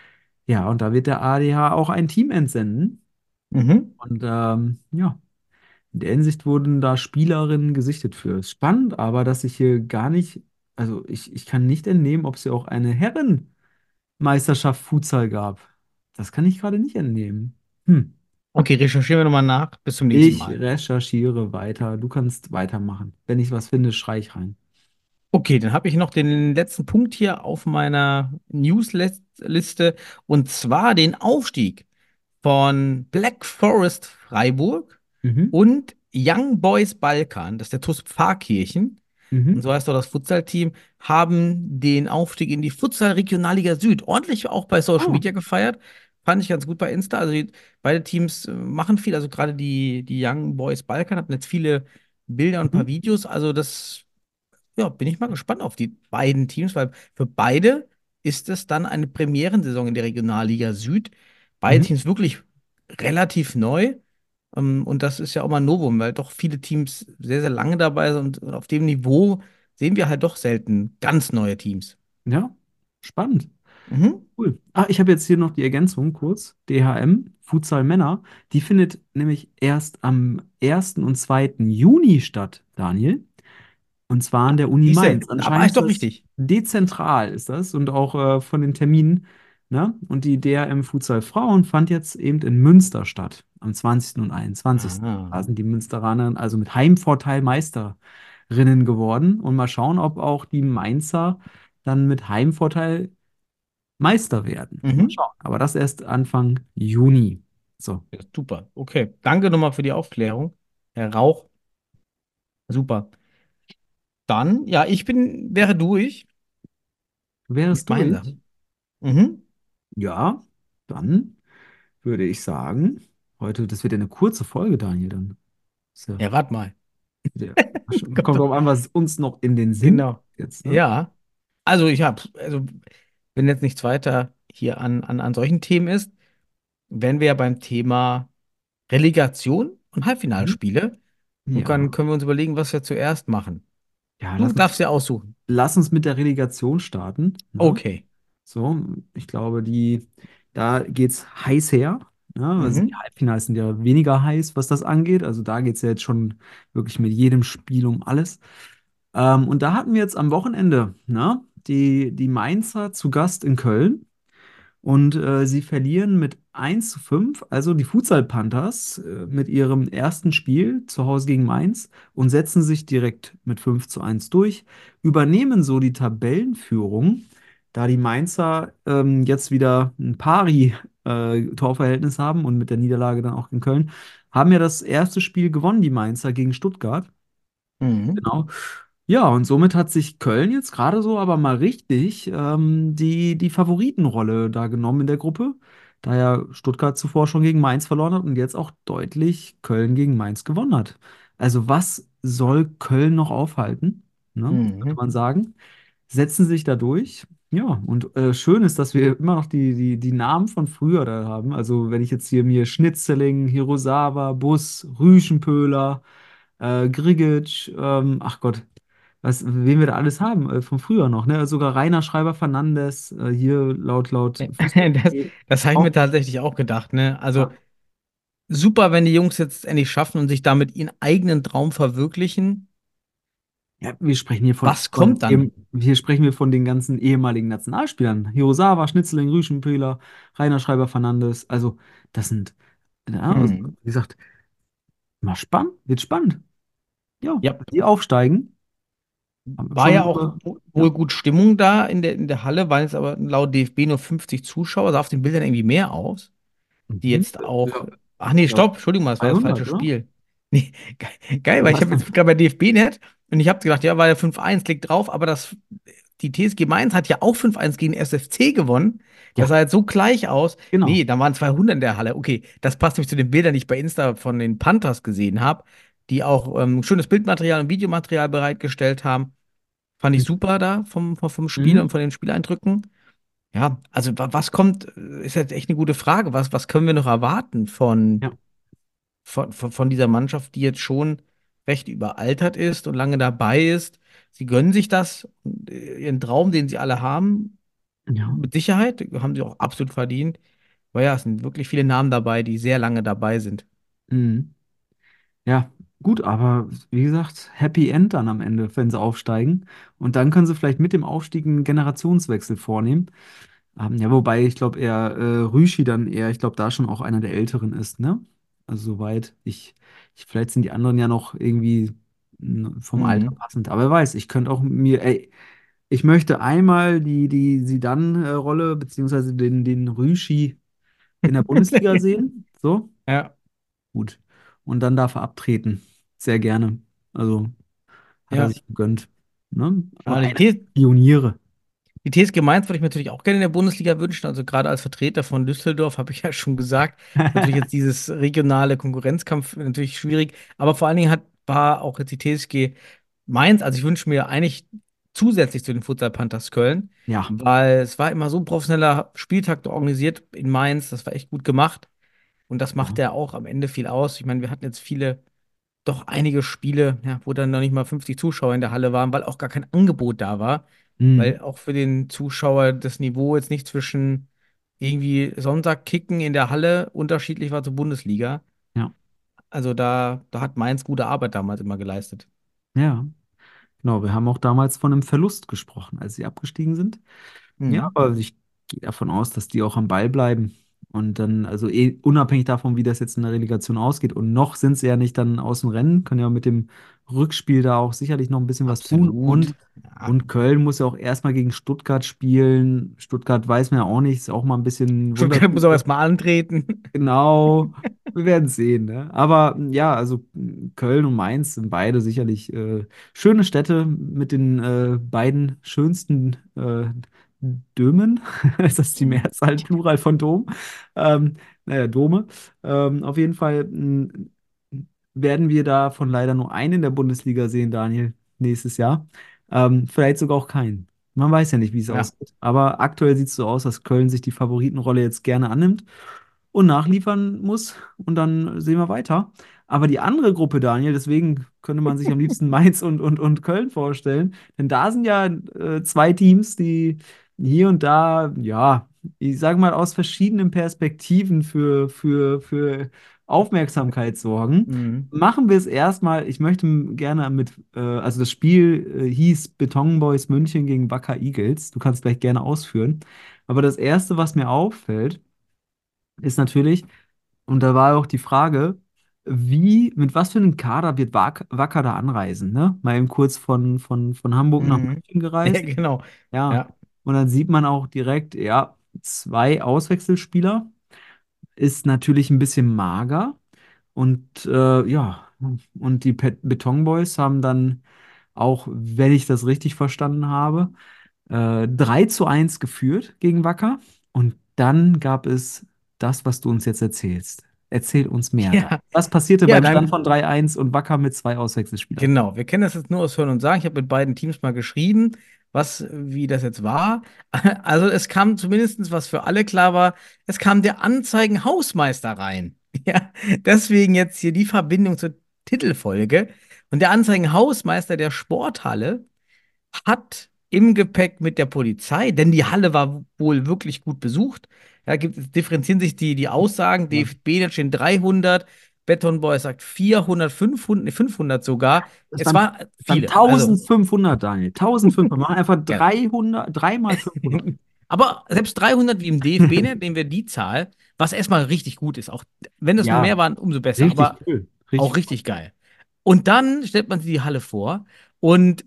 Ja, und da wird der A D H auch ein Team entsenden. Mhm. Und ähm, ja, in der Hinsicht wurden da Spielerinnen gesichtet für. Spannend aber, dass ich hier gar nicht, also ich, ich kann nicht entnehmen, ob es hier auch eine Herrenmeisterschaft Futsal gab. Das kann ich gerade nicht entnehmen. Hm. Okay, recherchieren wir nochmal nach. Bis zum nächsten Ich Mal. recherchiere weiter. Du kannst weitermachen. Wenn ich was finde, schrei ich rein. Okay, dann habe ich noch den letzten Punkt hier auf meiner Newsliste und zwar den Aufstieg von Black Forest Freiburg Mhm. und Young Boys Balkan, das ist der T U S Pfarrkirchen, und Mhm. so heißt auch das Futsal-Team, haben den Aufstieg in die Futsal-Regionalliga Süd ordentlich auch bei Social Oh. Media gefeiert. Fand ich ganz gut bei Insta. Also die, beide Teams äh, machen viel. Also gerade die, die Young Boys Balkan hatten jetzt viele Bilder und ein paar Mhm. Videos. Also das, ja, bin ich mal gespannt auf die beiden Teams, weil für beide ist es dann eine Premierensaison in der Regionalliga Süd. Beide Mhm. Teams wirklich relativ neu. Ähm, und das ist ja auch mal ein Novum, weil doch viele Teams sehr, sehr lange dabei sind. Und auf dem Niveau sehen wir halt doch selten ganz neue Teams. Ja, spannend. Mhm. Cool. Ah, ich habe jetzt hier noch die Ergänzung kurz. D H M, Futsal Männer, die findet nämlich erst am ersten und zweiten Juni statt, Daniel. Und zwar an der Uni Siehste, Mainz. da war Anscheinend ich ist doch das richtig. dezentral, ist das. Und auch äh, von den Terminen. Ne? Und die D H M Futsal Frauen fand jetzt eben in Münster statt. Am zwanzigsten und einundzwanzigsten. Da Ah. sind die Münsteraner also mit Heimvorteil Meisterinnen geworden. Und mal schauen, ob auch die Mainzer dann mit Heimvorteil Meister werden. Mal Mhm. schauen. Aber das erst Anfang Juni. So, Ja, super. Okay. Danke nochmal für die Aufklärung, Herr Rauch. Super. Dann, ja, ich bin, wäre durch mit wärst meinen durch? Sachen. Mhm. Ja, dann würde ich sagen, heute, das wird ja eine kurze Folge, Daniel, dann. Ist ja, Ja, warte mal. der, Kommt kommt doch. drauf an, was uns noch in den Sinn Genau. jetzt, ne? Ja. Also ich habe, also wenn jetzt nichts weiter hier an, an, an solchen Themen ist, wären wir ja beim Thema Relegation und Mhm. Halbfinalspiele. Und Ja. dann können wir uns überlegen, was wir zuerst machen. Ja, Du lass uns, darfst ja aussuchen. lass uns mit der Relegation starten, ne? Okay. So, ich glaube, die, da geht's heiß her. Ja, also die Mhm. Halbfinals sind ja weniger heiß, was das angeht. Also da geht es ja jetzt schon wirklich mit jedem Spiel um alles. Ähm, und da hatten wir jetzt am Wochenende, ne, die, die Mainzer zu Gast in Köln. Und äh, sie verlieren mit eins zu fünf, also die Futsal Panthers, äh, mit ihrem ersten Spiel zu Hause gegen Mainz und setzen sich direkt mit fünf zu eins durch, übernehmen so die Tabellenführung, da die Mainzer ähm, jetzt wieder ein Pari-Torverhältnis haben und mit der Niederlage dann auch in Köln, haben ja das erste Spiel gewonnen, die Mainzer gegen Stuttgart. Mhm. Genau. Ja, und somit hat sich Köln jetzt gerade so aber mal richtig ähm, die, die Favoritenrolle da genommen in der Gruppe, da ja Stuttgart zuvor schon gegen Mainz verloren hat und jetzt auch deutlich Köln gegen Mainz gewonnen hat. Also was soll Köln noch aufhalten? Ne, könnte Mhm. man sagen. Setzen sich da durch. Ja, und äh, schön ist, dass wir immer noch die, die, die Namen von früher da haben. Also wenn ich jetzt hier mir Schnitzeling, Hirosawa, Bus, Rüschenpöhler, äh, Grigic, ähm, ach Gott, was, wen wir da alles haben, äh, von früher noch, ne? Sogar Rainer Schreiber-Fernandes, äh, hier laut, laut Fußball. Das, das habe ich mir Auch, tatsächlich auch gedacht, ne? Also ja. super, wenn die Jungs jetzt endlich schaffen und sich damit ihren eigenen Traum verwirklichen. Ja, wir sprechen hier von, Was von kommt dann? ehem- hier sprechen wir von den ganzen ehemaligen Nationalspielern. Hirosawa, Schnitzeling, Rüschenpöhler, Rainer Schreiber-Fernandes. Also, das sind, ja, also, Mhm. wie gesagt, Mal spannend, wird spannend. Ja, Ja, die aufsteigen. Haben wir war ja schon auch über, wo- wohl ja. gut Stimmung da in der, in der Halle, waren jetzt aber laut D F B nur fünfzig Zuschauer, sah auf den Bildern irgendwie mehr aus, die Mhm. jetzt auch. Ja, Ach nee, ja, stopp, Entschuldigung mal, das war das falsche dreihundert, oder? Spiel. Nee, ge- geil, weil ich Was habe denn? jetzt gerade bei D F B-Net und ich habe gedacht, ja, war ja fünf eins, klick drauf, aber das, die T S G Mainz hat ja auch fünf eins gegen S F C gewonnen. Das Ja, sah jetzt so gleich aus. genau. Nee, da waren zweihundert in der Halle. Okay, das passt nämlich zu den Bildern, die ich bei Insta von den Panthers gesehen habe, die auch ähm, schönes Bildmaterial und Videomaterial bereitgestellt haben. Fand ich super da vom, vom, vom Spiel und Mhm. von den Spieleindrücken. Ja, also wa- was kommt, äh, ist jetzt echt eine gute Frage. Was, was können wir noch erwarten von, Ja, von, von, von dieser Mannschaft, die jetzt schon recht überaltert ist und lange dabei ist? Sie gönnen sich das, äh, ihren Traum, den sie alle haben, ja. mit Sicherheit, haben sie auch absolut verdient. Aber ja, es sind wirklich viele Namen dabei, die sehr lange dabei sind. Mhm. Ja, gut, aber wie gesagt, Happy End dann am Ende, wenn sie aufsteigen. Und dann können sie vielleicht mit dem Aufstieg einen Generationswechsel vornehmen. Ähm, ja, wobei ich glaube eher äh, Rüschi dann eher, ich glaube, da schon auch einer der Älteren ist, ne? Also soweit. Ich, ich, vielleicht sind die anderen ja noch irgendwie mm, vom Alter Mhm. passend. Aber wer weiß, ich könnte auch mir, ey, ich möchte einmal die, die Zidane-Rolle, beziehungsweise den, den Rüschi in der Bundesliga sehen. So, Ja, gut. Und dann darf er abtreten. Sehr gerne. Also hat er ja. sich gegönnt. Ne? Aber Ja, die eine T Pioniere. Die T S G Mainz würde ich mir natürlich auch gerne in der Bundesliga wünschen. Also gerade als Vertreter von Düsseldorf habe ich ja schon gesagt, ist natürlich jetzt dieses regionale Konkurrenzkampf natürlich schwierig. Aber vor allen Dingen hat, war auch jetzt die T S G Mainz, also ich wünsche mir eigentlich zusätzlich zu den Futsal Panthers Köln, Ja. weil es war immer so ein professioneller Spieltag organisiert in Mainz. Das war echt gut gemacht. Und das macht Ja. ja auch am Ende viel aus. Ich meine, wir hatten jetzt viele, doch einige Spiele, ja, wo dann noch nicht mal fünfzig Zuschauer in der Halle waren, weil auch gar kein Angebot da war. Mhm. Weil auch für den Zuschauer das Niveau jetzt nicht zwischen irgendwie Sonntag kicken in der Halle unterschiedlich war zur Bundesliga. Ja. Also da, da hat Mainz gute Arbeit damals immer geleistet. Ja. Genau, wir haben auch damals von einem Verlust gesprochen, als sie abgestiegen sind. Ja, Mhm. aber ich gehe davon aus, dass die auch am Ball bleiben. Und dann, also eh, unabhängig davon, wie das jetzt in der Relegation ausgeht. Und noch sind sie ja nicht dann aus dem Rennen, können ja mit dem Rückspiel da auch sicherlich noch ein bisschen was tun. Absolut. Und, Ja. und Köln muss ja auch erstmal gegen Stuttgart spielen. Stuttgart weiß man ja auch nicht, ist auch mal ein bisschen Stuttgart muss aber Wundertüte. erstmal antreten. Genau, wir werden sehen, ne? Aber m, ja, also m, Köln und Mainz sind beide sicherlich äh, schöne Städte mit den äh, beiden schönsten äh, Dömen. Ist das die Mehrzahl, Plural von Dom? Ähm, naja, Dome. Ähm, auf jeden Fall m, werden wir davon leider nur einen in der Bundesliga sehen, Daniel, nächstes Jahr. Ähm, vielleicht sogar auch keinen. Man weiß ja nicht, wie es Ja. ausgeht. Aber aktuell sieht es so aus, dass Köln sich die Favoritenrolle jetzt gerne annimmt und nachliefern muss. Und dann sehen wir weiter. Aber die andere Gruppe, Daniel, deswegen könnte man sich am liebsten Mainz und, und, und Köln vorstellen. Denn da sind ja äh, zwei Teams, die hier und da, ja, ich sage mal, aus verschiedenen Perspektiven für, für, für Aufmerksamkeit sorgen. Mhm. Machen wir es erstmal. Ich möchte m- gerne mit, äh, also das Spiel äh, hieß Beton Boys München gegen Wacker Eagles. Du kannst gleich gerne ausführen. Aber das Erste, was mir auffällt, ist natürlich, und da war auch die Frage, wie, mit was für einem Kader wird Wak- Wacker da anreisen, ne? Mal eben kurz von, von, von Hamburg nach Mhm. München Ja, gereist. genau. Ja. Ja. Und dann sieht man auch direkt, ja, zwei Auswechselspieler. Ist natürlich ein bisschen mager. Und äh, ja, und die Pet Beton Boys haben dann auch, wenn ich das richtig verstanden habe, äh, drei zu eins geführt gegen Wacker. Und dann gab es das, was du uns jetzt erzählst. Erzähl uns mehr da. Ja. Was passierte Ja, beim Stand dann von drei eins und Wacker mit zwei Auswechselspielern? genau, wir kennen das jetzt nur aus Hören und Sagen. Ich habe mit beiden Teams mal geschrieben, was, wie das jetzt war. Also es kam zumindest, was für alle klar war, es kam der Anzeigenhausmeister rein. Ja, deswegen jetzt hier die Verbindung zur Titelfolge. Und der Anzeigenhausmeister der Sporthalle hat im Gepäck mit der Polizei, denn die Halle war wohl wirklich gut besucht. Da gibt, differenzieren sich die, die Aussagen. Ja. D F B, da stehen dreihundert, Beton Boys sagt vierhundert, fünfhundert, nee, fünfhundert sogar. Es Es waren, waren es waren viele. Also, eintausendfünfhundert, Daniel. eintausendfünfhundert. Wir machen einfach ja. dreihundert, dreimal fünfhundert. Aber selbst dreihundert wie im D F B, ne, nehmen wir die Zahl, was erstmal richtig gut ist. Auch wenn es nur mehr Ja, waren, umso besser. richtig Aber cool. Richtig. Auch richtig geil. Und dann stellt man sich die Halle vor und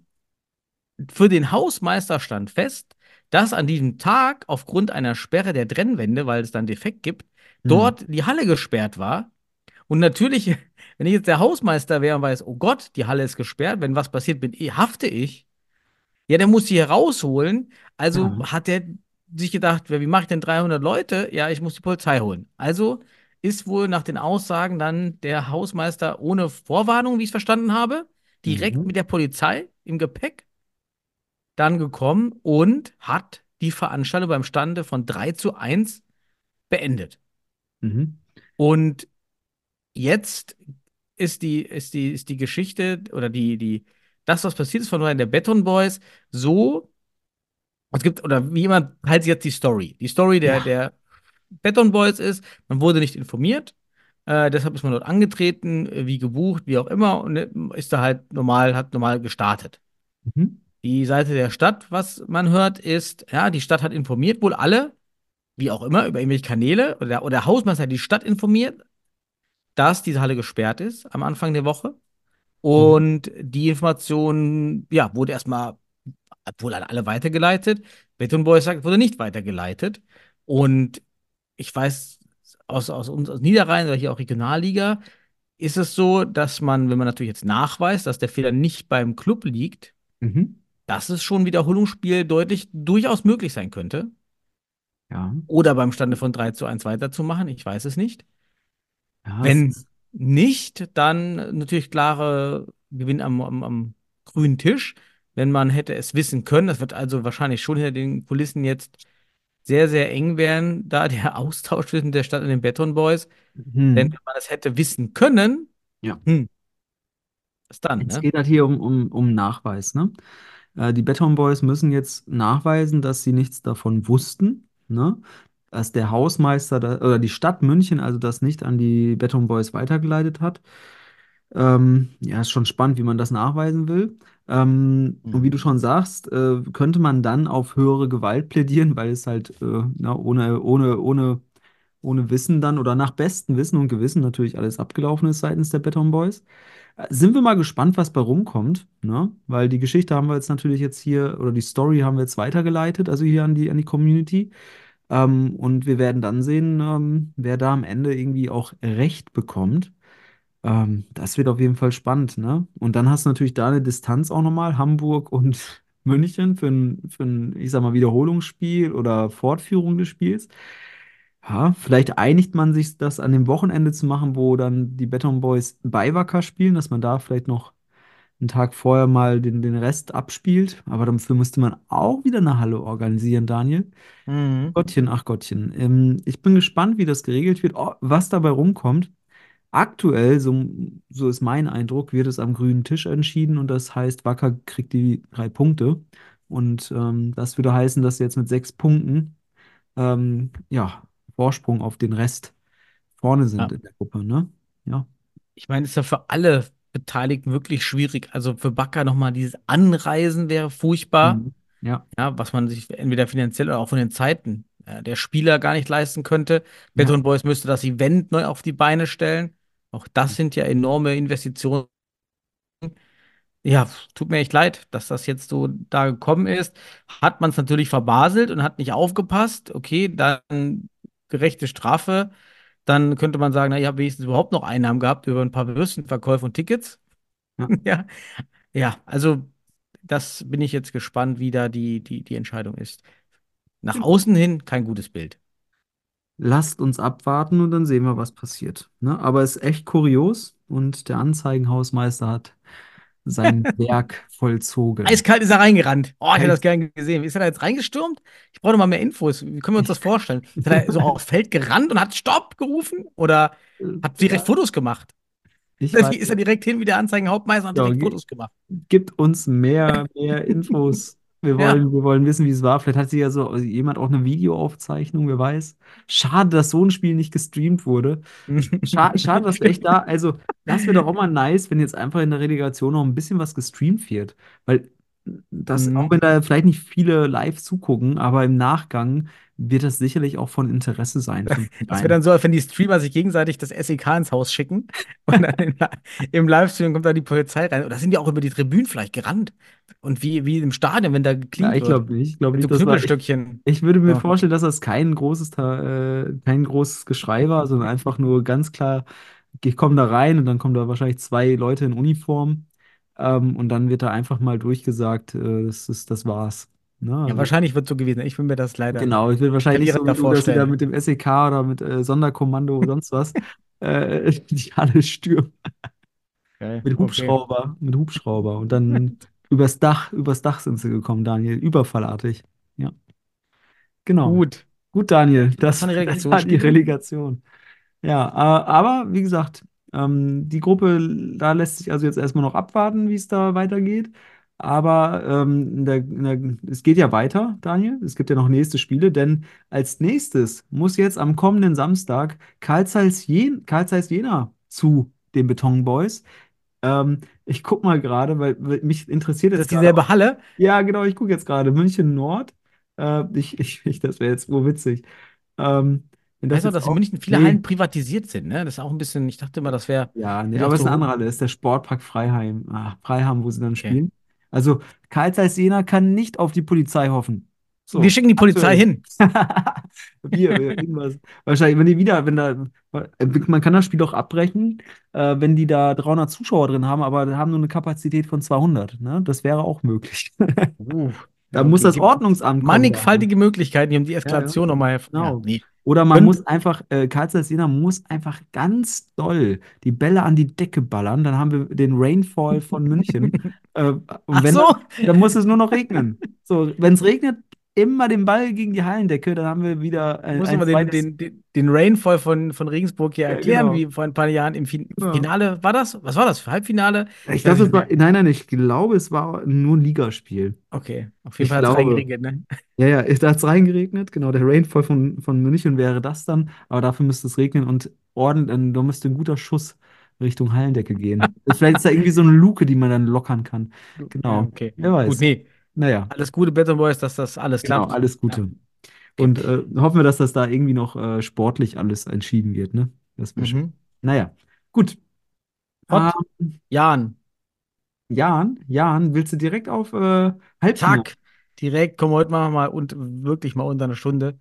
für den Hausmeister stand fest, dass an diesem Tag aufgrund einer Sperre der Trennwände, weil es dann Defekt gibt, Hm. dort die Halle gesperrt war. Und natürlich, wenn ich jetzt der Hausmeister wäre und weiß, oh Gott, die Halle ist gesperrt, wenn was passiert, bin ich, hafte ich. Ja, der muss sie hier rausholen. Also Ja. hat der sich gedacht, ja, wie mache ich denn dreihundert Leute? Ja, ich muss die Polizei holen. Also ist wohl nach den Aussagen dann der Hausmeister ohne Vorwarnung, wie ich es verstanden habe, direkt Mhm. mit der Polizei im Gepäck dann gekommen und hat die Veranstaltung beim Stande von drei zu eins beendet. Mhm. Und jetzt ist die, ist die, ist die Geschichte oder die, die, das, was passiert ist von den der Beton Boys, so, es gibt, oder wie jemand teilt sich jetzt die Story. Die Story der, Ja. der Beton Boys ist, man wurde nicht informiert, äh, deshalb ist man dort angetreten, äh, wie gebucht, wie auch immer, und äh, ist da halt normal, hat normal gestartet. Mhm. Die Seite der Stadt, was man hört, ist, ja, die Stadt hat informiert wohl alle, wie auch immer, über irgendwelche Kanäle, oder, oder der Hausmeister hat die Stadt informiert, dass diese Halle gesperrt ist am Anfang der Woche. Mhm. Und die Information, ja, wurde erstmal wohl an alle weitergeleitet. Beton Boys sagt, wurde nicht weitergeleitet. Und ich weiß aus, aus uns, aus Niederrhein oder hier auch Regionalliga, ist es so, dass man, wenn man natürlich jetzt nachweist, dass der Fehler nicht beim Club liegt, Mhm. dass es schon ein Wiederholungsspiel deutlich durchaus möglich sein könnte. Ja. Oder beim Stande von drei zu eins weiterzumachen, ich weiß es nicht. Ja, es Wenn ist. nicht, dann natürlich klare Gewinn am, am, am grünen Tisch, wenn man hätte es wissen können. Das wird also wahrscheinlich schon hinter den Kulissen jetzt sehr, sehr eng werden, da der Austausch zwischen der Stadt und den Beton Boys. Denn Mhm. wenn man es hätte wissen können, Ja. hm, was dann, Es ne? geht halt hier um, um, um Nachweis, ne? Äh, die Beton Boys müssen jetzt nachweisen, dass sie nichts davon wussten, ne? Dass der Hausmeister da, oder die Stadt München also das nicht an die Beton Boys weitergeleitet hat. Ähm, ja, ist schon spannend, wie man das nachweisen will. Ähm, und wie du Mhm. schon sagst, äh, könnte man dann auf höhere Gewalt plädieren, weil es halt äh, na, ohne, ohne, ohne, ohne Wissen dann oder nach bestem Wissen und Gewissen natürlich alles abgelaufen ist seitens der Beton Boys. Äh, Sind wir mal gespannt, was bei rumkommt, ne? Weil die Geschichte haben wir jetzt natürlich jetzt hier, oder die Story haben wir jetzt weitergeleitet, also hier an die, an die Community. Ähm, und wir werden dann sehen, ähm, wer da am Ende irgendwie auch Recht bekommt. Ähm, das wird auf jeden Fall spannend, ne? Und dann hast du natürlich da eine Distanz auch nochmal, Hamburg und München für ein, für ein, ich sag mal, Wiederholungsspiel oder Fortführung des Spiels. Ja, vielleicht einigt man sich das an dem Wochenende zu machen, wo dann die Beton Boys bei Wacker spielen, dass man da vielleicht noch einen Tag vorher mal den, den Rest abspielt. Aber dafür müsste man auch wieder eine Halle organisieren, Daniel. Mhm. Gottchen, ach Gottchen. Ähm, ich bin gespannt, wie das geregelt wird, oh, was dabei rumkommt. Aktuell, so, so ist mein Eindruck, wird es am grünen Tisch entschieden und das heißt, Wacker kriegt die drei Punkte. Und ähm, das würde heißen, dass sie jetzt mit sechs Punkten ähm, ja, Vorsprung auf den Rest vorne sind Ja. in der Gruppe, ne? Ja. Ich meine, ist ja für alle Beteiligten wirklich schwierig. Also für Bakker nochmal dieses Anreisen wäre furchtbar. Mhm. Ja, Ja, was man sich entweder finanziell oder auch von den Zeiten äh, der Spieler gar nicht leisten könnte. ja. Beton Boys müsste das Event neu auf die Beine stellen. Auch das sind ja enorme Investitionen. Ja, tut mir echt leid, dass das jetzt so da gekommen ist. Hat man es natürlich verbaselt und hat nicht aufgepasst. Okay, dann gerechte Strafe. Dann könnte man sagen, na, ihr habt wenigstens überhaupt noch Einnahmen gehabt über ein paar Würstchenverkäufe und Tickets. Ja. Ja, ja, also das bin ich jetzt gespannt, wie da die, die, die Entscheidung ist. Nach Genau. außen hin kein gutes Bild. Lasst uns abwarten und dann sehen wir, was passiert. Ne? Aber es ist echt kurios und der Anzeigenhausmeister hat sein Werk vollzogen. Eiskalt ist er reingerannt. Oh, ich hätte das Heißt, gerne gesehen. Ist er da jetzt reingestürmt? Ich brauche noch mal mehr Infos. Wie können wir uns das vorstellen? Ist er da so aufs Feld gerannt und hat Stopp gerufen? Oder hat direkt ja, Fotos gemacht? ich Oder weiß wie ist er es. direkt hin wie der Anzeigenhauptmeister und hat Ja, direkt ge- Fotos gemacht? gibt uns mehr, mehr Infos. Wir Ja. wollen, wir wollen wissen, wie es war. Vielleicht hat sich ja so also jemand auch eine Videoaufzeichnung, wer weiß. Schade, dass so ein Spiel nicht gestreamt wurde. Scha schade, dass echt da, also das wäre doch auch mal nice, wenn jetzt einfach in der Relegation noch ein bisschen was gestreamt wird. Weil das, auch Mhm. wenn da vielleicht nicht viele live zugucken, aber im Nachgang wird das sicherlich auch von Interesse sein für Das wäre einen. dann so, als wenn die Streamer sich gegenseitig das S E K ins Haus schicken und dann in, im Livestream kommt dann die Polizei rein. Oder sind die auch über die Tribünen vielleicht gerannt? Und wie, wie im Stadion, wenn da Ja, gecleant ich wird. glaube nicht. Ich glaube Mit so nicht, das war. Ich, Knüppelstöckchen. ich würde mir So. vorstellen, dass das kein großes, Ta- äh, kein großes Geschrei war, sondern einfach nur ganz klar, ich komme da rein und dann kommen da wahrscheinlich zwei Leute in Uniform. Ähm, und dann wird da einfach mal durchgesagt, äh, das ist, das war's. Ne? Ja, Also, wahrscheinlich wird so gewesen. Ich will mir das leider genau, ich will wahrscheinlich nicht so wie detaillierter du, dass sie da vorstellen. mit dem S E K oder mit äh, Sonderkommando oder sonst was äh, die Halle stürmen. Okay, Mit okay. Hubschrauber, mit Hubschrauber. Und dann übers Dach, übers Dach sind sie gekommen, Daniel. Überfallartig. Ja. Genau. Gut. Gut, Daniel, Das das, waren die das war die Relegationsspiele. Relegation. Ja, äh, aber wie gesagt, ähm, die Gruppe, da lässt sich also jetzt erstmal noch abwarten, wie es da weitergeht. Aber ähm, in der, in der, es geht ja weiter, Daniel. Es gibt ja noch nächste Spiele, denn als nächstes muss jetzt am kommenden Samstag Carl Zeiss Jen, Carl Zeiss Jena zu den Beton Boys. Ähm, ich guck mal gerade, weil, weil mich interessiert Ist jetzt das gerade dieselbe auch. Halle? Ja, genau, ich gucke jetzt gerade. München Nord. Äh, ich, ich, ich, das wäre jetzt so witzig. Ähm, wenn das Weißt du, jetzt dass in auch. München viele Hallen Nee, privatisiert sind, ne? Das ist auch ein bisschen, ich dachte immer, das wäre, ja, nee, würde auch aber es ist eine so. andere Halle. Das ist der Sportpark Freiham, ah, Freiham, wo sie dann Okay. spielen. Also, Carl Zeiss Jena kann nicht auf die Polizei hoffen. Wir So, schicken die Polizei aktuell. hin. Wir, wir, irgendwas. Wahrscheinlich, wenn die wieder, wenn da, man kann das Spiel doch abbrechen, äh, wenn die da dreihundert Zuschauer drin haben, aber haben nur eine Kapazität von zweihundert, ne? Das wäre auch möglich. Uh, Da ja, muss okay. das Gibt Ordnungsamt kommen, Daniel. mannigfaltige Möglichkeiten, um die Ja, ja, Eskalation nochmal. Ja, genau. nee. Oder man Können, muss einfach, äh, Karl Zeiss Jena muss einfach ganz doll die Bälle an die Decke ballern. Dann haben wir den Rainfall von München. Äh, und ach wenn so, dann, dann muss es nur noch regnen. So, wenn es regnet, immer den Ball gegen die Hallendecke, dann haben wir wieder ein, muss ein man den, zweites. den, den, den Rainfall von, von Regensburg hier Ja, erklären, genau. wie vor ein paar Jahren im Fin Ja. Finale war das? Was war das? Halbfinale? Ich Ich weiß glaube, nicht es war, mehr. nein, nein, ich glaube, es war nur ein Ligaspiel. Okay, auf jeden Ich Fall hat es glaube. reingeregnet, ne? Ja, ja, da hat es reingeregnet. Genau, der Rainfall von, von München wäre das dann. Aber dafür müsste es regnen und ordentlich, da müsste ein guter Schuss Richtung Hallendecke gehen. Vielleicht ist da irgendwie so eine Luke, die man dann lockern kann. Ja, Genau, okay. wer Gut, weiß. nee. Naja, Alles Gute, Better Boys, dass das alles genau, klappt. alles Ja, Gute. okay. Und äh, hoffen wir, dass das da irgendwie noch äh, sportlich alles entschieden wird, ne? Das wäre schön. Mhm. Naja, gut. Hot, Ähm, Jan. Jan, Jan, willst du direkt auf äh, Halbfinale? Zack. Direkt, komm, heute machen wir mal und wirklich mal unter eine Stunde.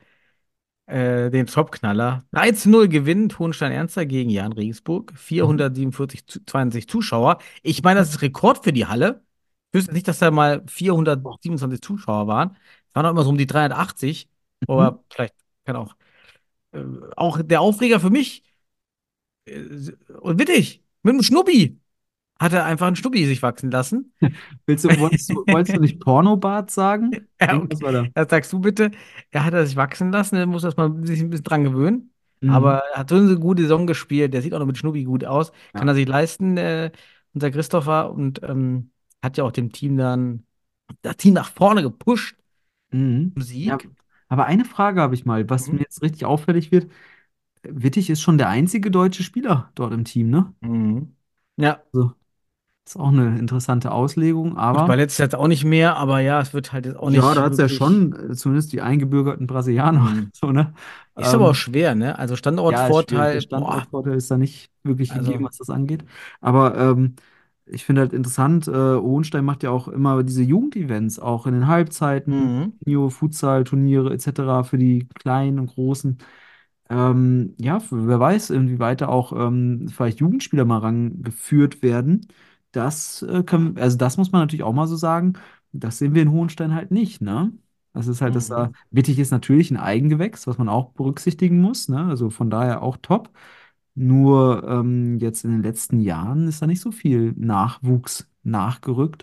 Äh, den Topknaller. drei zu null gewinnt Hohenstein-Ernster gegen Jan Regensburg. Mhm. vierhundertsiebenundvierzig zu zweiundzwanzig Zuschauer. Ich meine, das ist Rekord für die Halle. Ich wüsste nicht, dass da mal vierhundertsiebenundzwanzig Zuschauer waren. Es waren auch immer so um die dreihundertachtzig. Mhm. Aber vielleicht kann auch. Äh, auch der Aufreger für mich. Äh, und Wittig, mit dem Schnubbi. Hat er einfach einen Schnubbi sich wachsen lassen. Willst du, wolltest du, wolltest du nicht Pornobart sagen? Ja, Irgendwas okay. war da. Das sagst du bitte. Er hat er sich wachsen lassen, er muss erst mal sich ein bisschen dran gewöhnen. Mhm. Aber er hat so eine gute Saison gespielt, der sieht auch noch mit Schnubbi gut aus. Kann Ja. er sich leisten, äh, unser Christopher. Und ähm, hat ja auch dem Team dann das Team nach vorne gepusht Mhm. zum Ja, Sieg. aber eine Frage habe ich mal, was mir Mhm. jetzt richtig auffällig wird. Wittig ist schon der einzige deutsche Spieler dort im Team, ne? Mhm. Ja, Also, ist auch eine interessante Auslegung, gut, aber bei letztes Jahr jetzt auch nicht mehr, aber ja, es wird halt jetzt auch ja, da nicht hat es ja wirklich. schon äh, zumindest die eingebürgerten Brasilianer, Mhm. so, ne? Ist aber auch Ähm, schwer, ne? Also Ja, ist schwierig. Der Standortvorteil, boah, Standortvorteil ist da nicht wirklich gegeben, also. was das angeht. Aber ähm, ich finde halt interessant, äh, Hohenstein macht ja auch immer diese Jugendevents, auch in den Halbzeiten, Mhm. Neo, Futsal-Turniere et cetera für die Kleinen und Großen. Ähm, ja, für, wer weiß, inwieweit da auch ähm, vielleicht Jugendspieler mal rangeführt werden. Das äh, können, also das muss man natürlich auch mal so sagen. Das sehen wir in Hohenstein halt nicht, ne? Das ist halt, dass da Mhm. Wittig ist natürlich ein Eigengewächs, was man auch berücksichtigen muss, ne? Also von daher auch top. Nur ähm, jetzt in den letzten Jahren ist da nicht so viel Nachwuchs nachgerückt.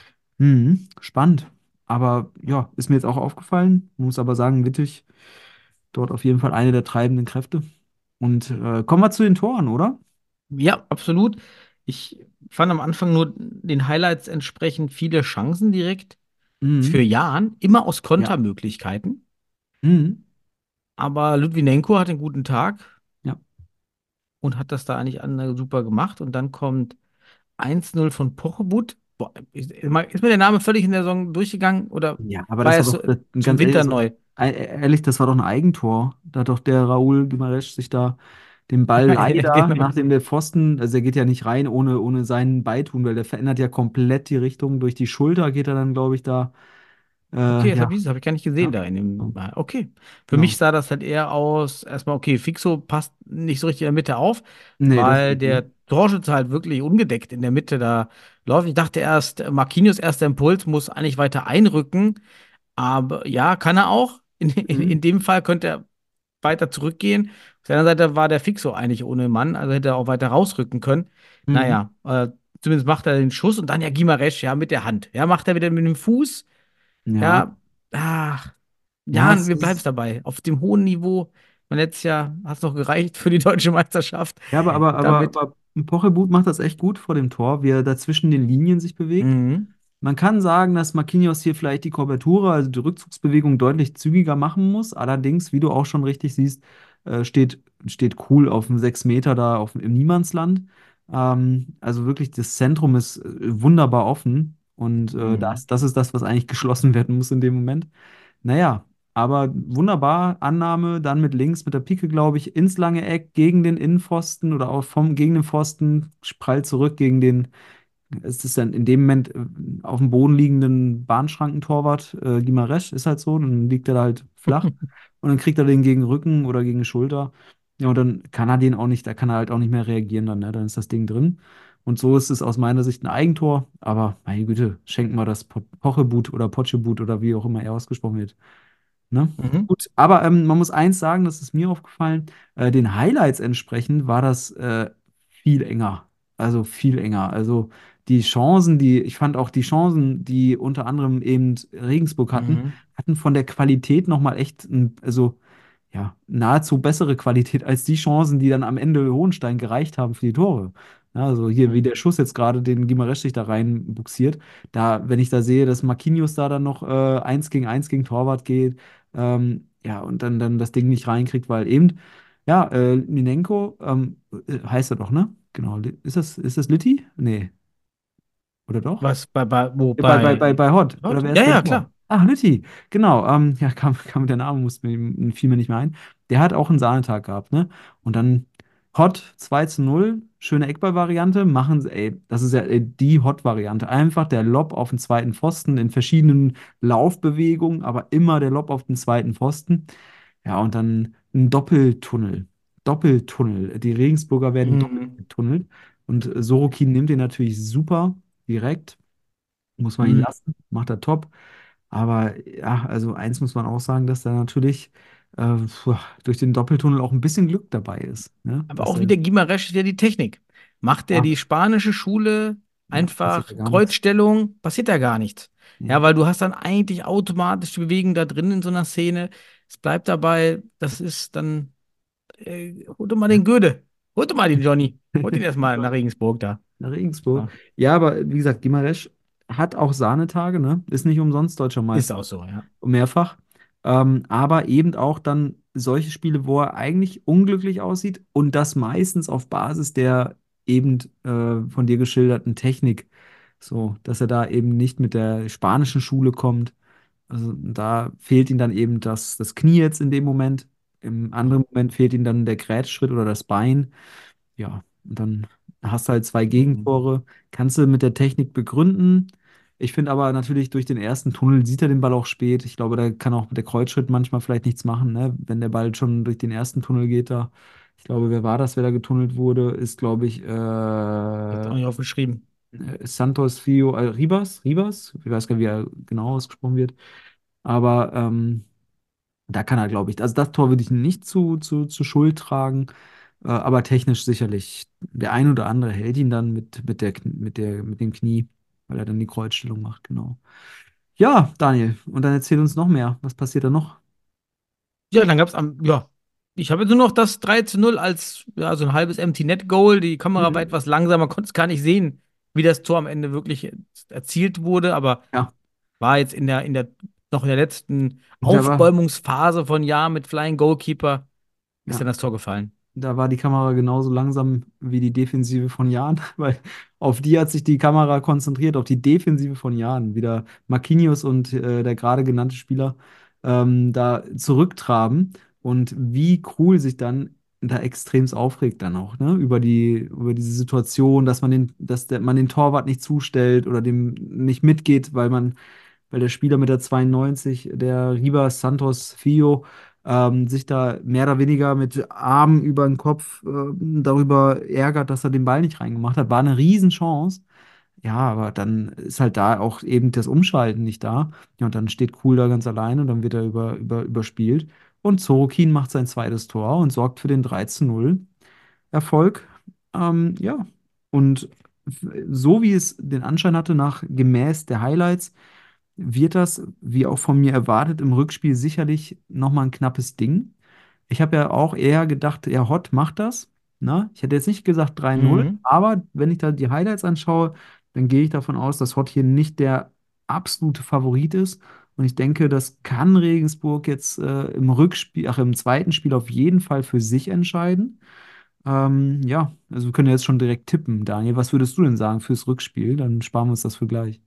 Mhm, spannend. Aber ja, ist mir jetzt auch aufgefallen. Muss aber sagen, Wittig dort auf jeden Fall eine der treibenden Kräfte. Und äh, kommen wir zu den Toren, oder? Ja, absolut. Ich fand am Anfang nur den Highlights entsprechend viele Chancen direkt für Mhm. Jan, immer aus Ja. Kontermöglichkeiten. Mhm. Aber Litvinenko hat einen guten Tag Ja. und hat das da eigentlich an- super gemacht. Und dann kommt eins null von Pochebut. Boah, ist, ist mir der Name völlig in der Saison durchgegangen oder Ja, aber war das war es doch, so das, zum ganz ehrlich, Winter das war, neu? e- ehrlich, das war doch ein Eigentor. Da hat doch der Raúl Guimarães sich da den Ball leider, Genau. nachdem der Pfosten, also er geht ja nicht rein ohne, ohne seinen Beitun, weil der verändert ja komplett die Richtung. Durch die Schulter geht er dann, glaube ich, da. Okay, Äh, das ja, habe ich, das hab ich gar nicht gesehen ja, da in dem. Ah, okay. Für mich genau. sah das halt eher aus, erstmal, okay, Fixo passt nicht so richtig in der Mitte auf, Nee, das weil stimmt. Ne? der Torschütze halt wirklich ungedeckt in der Mitte da läuft. Ich dachte erst, Marquinhos erster Impuls muss eigentlich weiter einrücken, aber ja, kann er auch. In, in, Mhm. in dem Fall könnte er weiter zurückgehen. Auf der anderen Seite war der Fixo eigentlich ohne Mann, also hätte er auch weiter rausrücken können. Mhm. Naja, äh, zumindest macht er den Schuss und dann ja Gimaresch, ja, mit der Hand. Ja, macht er wieder mit dem Fuß. Ja, Ja, ach, ja, ja, es wir bleiben ist. dabei. Auf dem hohen Niveau. Mein letztes Jahr hat es noch gereicht für die deutsche Meisterschaft. Ja, aber, aber, aber, Damit. aber Pochebut macht das echt gut vor dem Tor, wie er da zwischen den Linien sich bewegt. Mhm. Man kann sagen, dass Marquinhos hier vielleicht die Korrektur, also die Rückzugsbewegung deutlich zügiger machen muss. Allerdings, wie du auch schon richtig siehst, äh, steht, steht cool auf dem sechs Meter da auf, im Niemandsland. Ähm, also wirklich, das Zentrum ist äh, wunderbar offen. Und äh, Mhm. das, das ist das, was eigentlich geschlossen werden muss in dem Moment. Naja, aber wunderbar. Annahme, dann mit links, mit der Pike, glaube ich, ins lange Eck gegen den Innenpfosten oder auch vom, gegen den Pfosten, prallt zurück gegen den, es ist dann in dem Moment äh, auf dem Boden liegenden Bahnschrankentorwart, äh, Guimarães ist halt so, dann liegt er da halt flach und dann kriegt er den gegen Rücken oder gegen Schulter. Ja, und dann kann er den auch nicht, da kann er halt auch nicht mehr reagieren dann, ne? Dann ist das Ding drin. Und so ist es aus meiner Sicht ein Eigentor, aber meine Güte, schenken wir das Po- Pochebut oder Potschebut oder wie auch immer er ausgesprochen wird. Ne? Mhm. Gut, aber ähm, man muss eins sagen, das ist mir aufgefallen, äh, den Highlights entsprechend war das äh, viel enger. Also viel enger. Also die Chancen, die, ich fand auch die Chancen, die unter anderem eben Regensburg hatten, Mhm. hatten von der Qualität nochmal echt, ein, also ja, nahezu bessere Qualität als die Chancen, die dann am Ende Hohenstein gereicht haben für die Tore. Ja, also hier, wie Mhm. der Schuss jetzt gerade den Gimaresch sich da rein buxiert. Da, wenn ich da sehe, dass Marquinhos da dann noch äh, eins gegen eins gegen Torwart geht, ähm, ja, und dann, dann das Ding nicht reinkriegt, weil eben, ja, äh, Linenko, ähm, äh, heißt er doch, ne? Genau. Li- Ist das, ist das Litti? Nee, oder doch? Was bei, bei, wo Ja, Bei, bei, bei, bei. bei Hot. Oder Gott? wer Ja, ist beim ja, Tor? klar. Ach, Lütti. Genau. Ähm, ja, kam, kam mit der Name, muss mir, fiel mir nicht mehr ein. Der hat auch einen Sahnetag gehabt, ne? Und dann Hot zwei zu null. Schöne Eckball-Variante. Machen sie, ey, das ist ja ey, die Hot-Variante. Einfach der Lob auf den zweiten Pfosten in verschiedenen Laufbewegungen, aber immer der Lob auf den zweiten Pfosten. Ja, und dann ein Doppeltunnel. Doppeltunnel. Die Regensburger werden doppelt Mhm. getunnelt. Und äh, Sorokin nimmt den natürlich super direkt. Muss man ihn Mhm. lassen, macht er top. Aber ja, also eins muss man auch sagen, dass da natürlich äh, puh, durch den Doppeltunnel auch ein bisschen Glück dabei ist. Ne? Aber Dass auch er, wieder Gimaresch ist ja die Technik. Macht er ja, die spanische Schule ja, passiert einfach ja gar nichts. Kreuzstellung, passiert da gar nichts. Nee. Ja, weil du hast dann eigentlich automatisch die Bewegung da drin in so einer Szene. Es bleibt dabei, das ist dann, äh, hol doch mal Ja. den Göde. Hol doch mal den Johnny. Hol den erstmal nach Regensburg da. Nach Regensburg. Ja, Ja, aber wie gesagt, Gimaresch hat auch Sahnetage, ne? Ist nicht umsonst deutscher ist Meister. auch so, ja. Mehrfach. Ähm, aber eben auch dann solche Spiele, wo er eigentlich unglücklich aussieht und das meistens auf Basis der eben äh, von dir geschilderten Technik. So, dass er da eben nicht mit der spanischen Schule kommt. Also da fehlt ihm dann eben das, das Knie jetzt in dem Moment. Im Ja. anderen Moment fehlt ihm dann der Grätschritt oder das Bein. Ja, und dann hast du halt zwei Mhm. Gegentore. Kannst du mit der Technik begründen. Ich finde aber natürlich, durch den ersten Tunnel sieht er den Ball auch spät. Ich glaube, da kann auch der Kreuzschritt manchmal vielleicht nichts machen, ne? Wenn der Ball schon durch den ersten Tunnel geht da. Ich glaube, wer war das, wer da getunnelt wurde? Ist, glaube ich, Jetzt äh, auch nicht aufgeschrieben. Santos Fio äh, Ribas. Ribas? Ich weiß gar nicht, wie er genau ausgesprochen wird. Aber ähm, da kann er, glaube ich, also das Tor würde ich nicht zu, zu, zu Schuld tragen, äh, aber technisch sicherlich. Der ein oder andere hält ihn dann mit, mit der, Kn- mit der, mit dem Knie, weil er dann die Kreuzstellung macht, genau. Ja, Daniel, und dann erzähl uns noch mehr. Was passiert da noch? Ja, dann gab es am, ja, ich habe jetzt nur noch das drei zu null als, ja, so ein halbes Empty Net Goal. Die Kamera war Mhm. etwas langsamer, konnte es gar nicht sehen, wie das Tor am Ende wirklich erzielt wurde, aber Ja, war jetzt in der, in der, noch in der letzten da war, Aufbäumungsphase von Jahr mit Flying Goalkeeper, ist dann ja, das Tor gefallen. da war die Kamera genauso langsam wie die Defensive von Jahn, weil auf die hat sich die Kamera konzentriert, auf die Defensive von Jahn. Wieder Marquinhos und äh, der gerade genannte Spieler ähm, da zurücktraben und wie Krul sich dann da extremst aufregt dann auch, ne? Über die, über diese Situation, dass man den, dass der, man den Torwart nicht zustellt oder dem nicht mitgeht, weil man weil der Spieler mit der zweiundneunzig, der Ribas Santos Filho, ähm, sich da mehr oder weniger mit Armen über den Kopf ähm, darüber ärgert, dass er den Ball nicht reingemacht hat. War eine Riesenchance. Ja, aber dann ist halt da auch eben das Umschalten nicht da. Ja, und dann steht Kuhl da ganz alleine und dann wird er über, über, überspielt. Und Sorokin macht sein zweites Tor und sorgt für den drei zu null Erfolg. Ähm, ja, und so wie es den Anschein hatte, nach gemäß der Highlights, wird das, wie auch von mir erwartet, im Rückspiel sicherlich nochmal ein knappes Ding. Ich habe ja auch eher gedacht, ja, Hott macht das. Ne? Ich hätte jetzt nicht gesagt drei null, Mhm. aber wenn ich da die Highlights anschaue, dann gehe ich davon aus, dass Hott hier nicht der absolute Favorit ist. Und ich denke, das kann Regensburg jetzt äh, im Rückspiel, ach, im zweiten Spiel auf jeden Fall für sich entscheiden. Ähm, ja, also wir können jetzt schon direkt tippen. Daniel, was würdest du denn sagen fürs Rückspiel? Dann sparen wir uns das für gleich.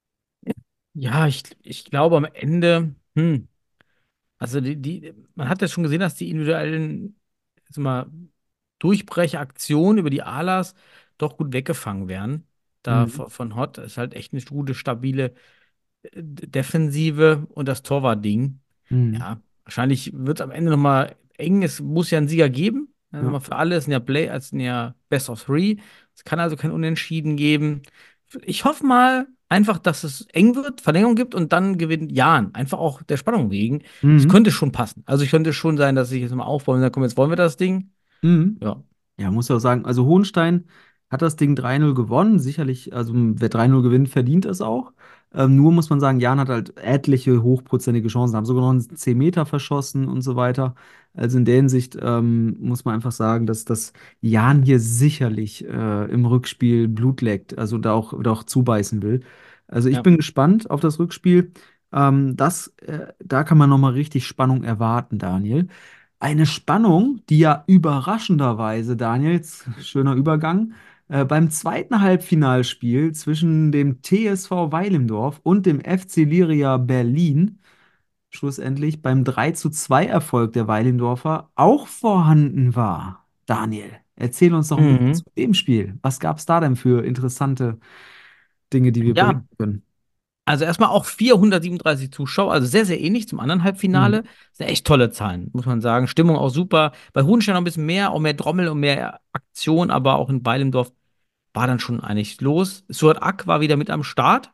Ja, ich, ich glaube am Ende, hm, also die, die, man hat ja schon gesehen, dass die individuellen, sag mal, Durchbrechaktionen über die Alas doch gut weggefangen werden. Da Mhm. von, von Hott ist halt echt eine gute, stabile äh, Defensive und das Torwart-Ding. Mhm. Ja, wahrscheinlich wird es am Ende nochmal eng. Es muss ja einen Sieger geben. Also Ja. mal für alle, es sind ja Play, es sind ja Best of Three. Es kann also kein Unentschieden geben. Ich hoffe mal einfach, dass es eng wird, Verlängerung gibt und dann gewinnt Jan. Einfach auch der Spannung wegen. Es Mhm. könnte schon passen. Also ich könnte schon sein, dass ich jetzt mal aufbaue und sage, komm, jetzt wollen wir das Ding. Mhm. Ja. Ja, muss ja auch sagen, also Hohenstein hat das Ding drei null gewonnen. Sicherlich, also wer drei null gewinnt, verdient es auch. Ähm, nur muss man sagen, Jan hat halt etliche hochprozentige Chancen, haben sogar noch einen zehn Meter verschossen und so weiter. Also in der Hinsicht ähm, muss man einfach sagen, dass das Jan hier sicherlich äh, im Rückspiel Blut leckt, also da auch, da auch zubeißen will. Also ich Ja. bin gespannt auf das Rückspiel. Ähm, das, äh, da kann man nochmal richtig Spannung erwarten, Daniel. Eine Spannung, die ja überraschenderweise, Daniels, schöner Übergang, äh, beim zweiten Halbfinalspiel zwischen dem T S V Weil im Dorf und dem F C Liria Berlin schlussendlich beim drei zu zwei Erfolg der Weilendorfer auch vorhanden war. Daniel, erzähl uns doch ein bisschen Mhm. zu dem Spiel. Was gab es da denn für interessante Dinge, die wir Ja, berichten können? also erstmal auch vierhundertsiebenunddreißig Zuschauer, also sehr, sehr ähnlich zum anderen Halbfinale. Mhm. Sind echt tolle Zahlen, muss man sagen. Stimmung auch super. Bei Hohenstein noch ein bisschen mehr, auch mehr Trommel und mehr Aktion, aber auch in Beilendorf war dann schon eigentlich los. Suat Ak war wieder mit am Start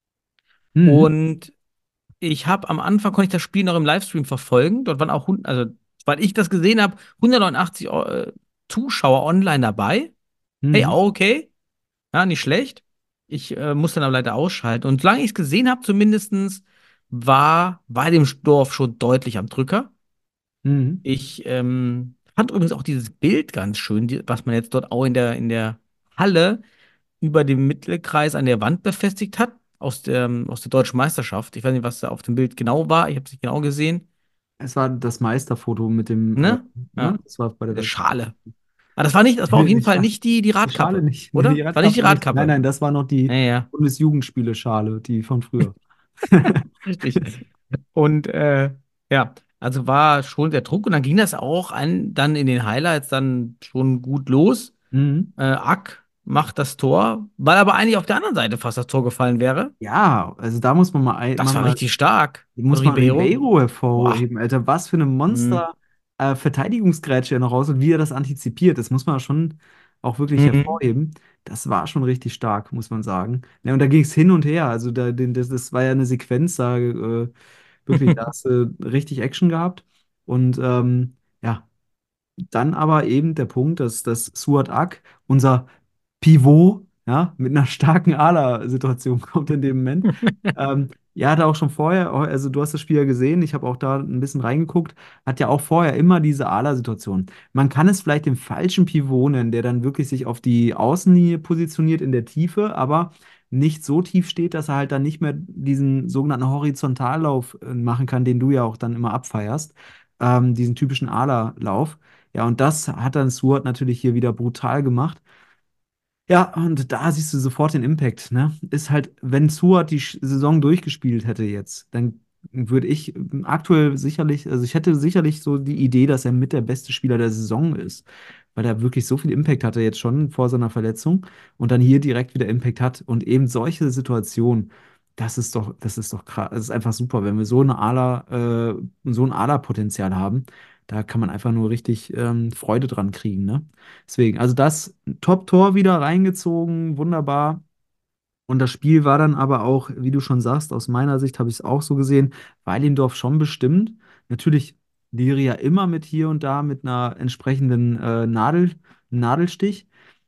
Mhm. und ich habe am Anfang konnte ich das Spiel noch im Livestream verfolgen. Dort waren auch, hund- also weil ich das gesehen habe, hundertneunundachtzig äh, Zuschauer online dabei. Hey, Mhm. auch okay. Ja, nicht schlecht. Ich äh, musste dann aber leider ausschalten. Und solange ich es gesehen habe, zumindestens war bei dem Dorf schon deutlich am Drücker. Mhm. Ich ähm, fand übrigens auch dieses Bild ganz schön, die, was man jetzt dort auch in der, in der Halle über dem Mittelkreis an der Wand befestigt hat, aus der, aus der deutschen Meisterschaft. Ich weiß nicht, was da auf dem Bild genau war. Ich habe es nicht genau gesehen. Es war das Meisterfoto mit dem, äh, Ne? ne? Ja. Das war bei der Diese deutschen Schale. Aber das war nicht, das war auf jeden Die Fall Schale, nicht die, die die Schale Radkappe, nicht. Nee, die oder? Das war nicht die Radkappe nicht. Nein, Radkappe. nein, das war noch die Ja, ja. Bundesjugendspiele-Schale, die von früher. Richtig. Und äh, ja, also war schon der Druck und dann ging das auch an, dann in den Highlights dann schon gut los. Mhm. Äh, Ack macht das Tor, weil aber eigentlich auf der anderen Seite fast das Tor gefallen wäre. Ja, also da muss man mal, ein, Das man war mal richtig stark von muss man Ribeiro. Ribeiro Boah. hervorheben, Alter. Was für eine Mhm. Monster äh, Verteidigungsgrätsche er noch raus und wie er das antizipiert. Das muss man schon auch wirklich Mhm. hervorheben. Das war schon richtig stark, muss man sagen. Ja, und da ging es hin und her. Also da, den- das, das war ja eine Sequenz, da äh, wirklich, da hast du richtig Action gehabt. Und ähm, ja, dann aber eben der Punkt, dass, dass Suat Ak, unser Pivot, ja, mit einer starken Ala-Situation kommt in dem Moment. Ähm, ja, hat er auch schon vorher, also du hast das Spiel ja gesehen, ich habe auch da ein bisschen reingeguckt, hat ja auch vorher immer diese Ala-Situation. Man kann es vielleicht den falschen Pivot nennen, der dann wirklich sich auf die Außenlinie positioniert in der Tiefe, aber nicht so tief steht, dass er halt dann nicht mehr diesen sogenannten Horizontallauf äh, machen kann, den du ja auch dann immer abfeierst. ähm, diesen typischen Ala-Lauf. Ja, und das hat dann Suat natürlich hier wieder brutal gemacht. Ja, und da siehst du sofort den Impact, ne? Ist halt, wenn Suat die Sch- Saison durchgespielt hätte jetzt, dann würde ich ähm, aktuell sicherlich, also ich hätte sicherlich so die Idee, dass er mit der beste Spieler der Saison ist, weil er wirklich so viel Impact hatte jetzt schon vor seiner Verletzung und dann hier direkt wieder Impact hat und eben solche Situationen, das ist doch, das ist doch krass, das ist einfach super, wenn wir so eine Ala, äh, so ein Ala-Potenzial haben, da kann man einfach nur richtig ähm, Freude dran kriegen, ne? Deswegen, also das Top-Tor wieder reingezogen, wunderbar. Und das Spiel war dann aber auch, wie du schon sagst, aus meiner Sicht habe ich es auch so gesehen, Weilendorf schon bestimmt. Natürlich Liria immer mit hier und da mit einer entsprechenden äh, Nadel, Nadelstich.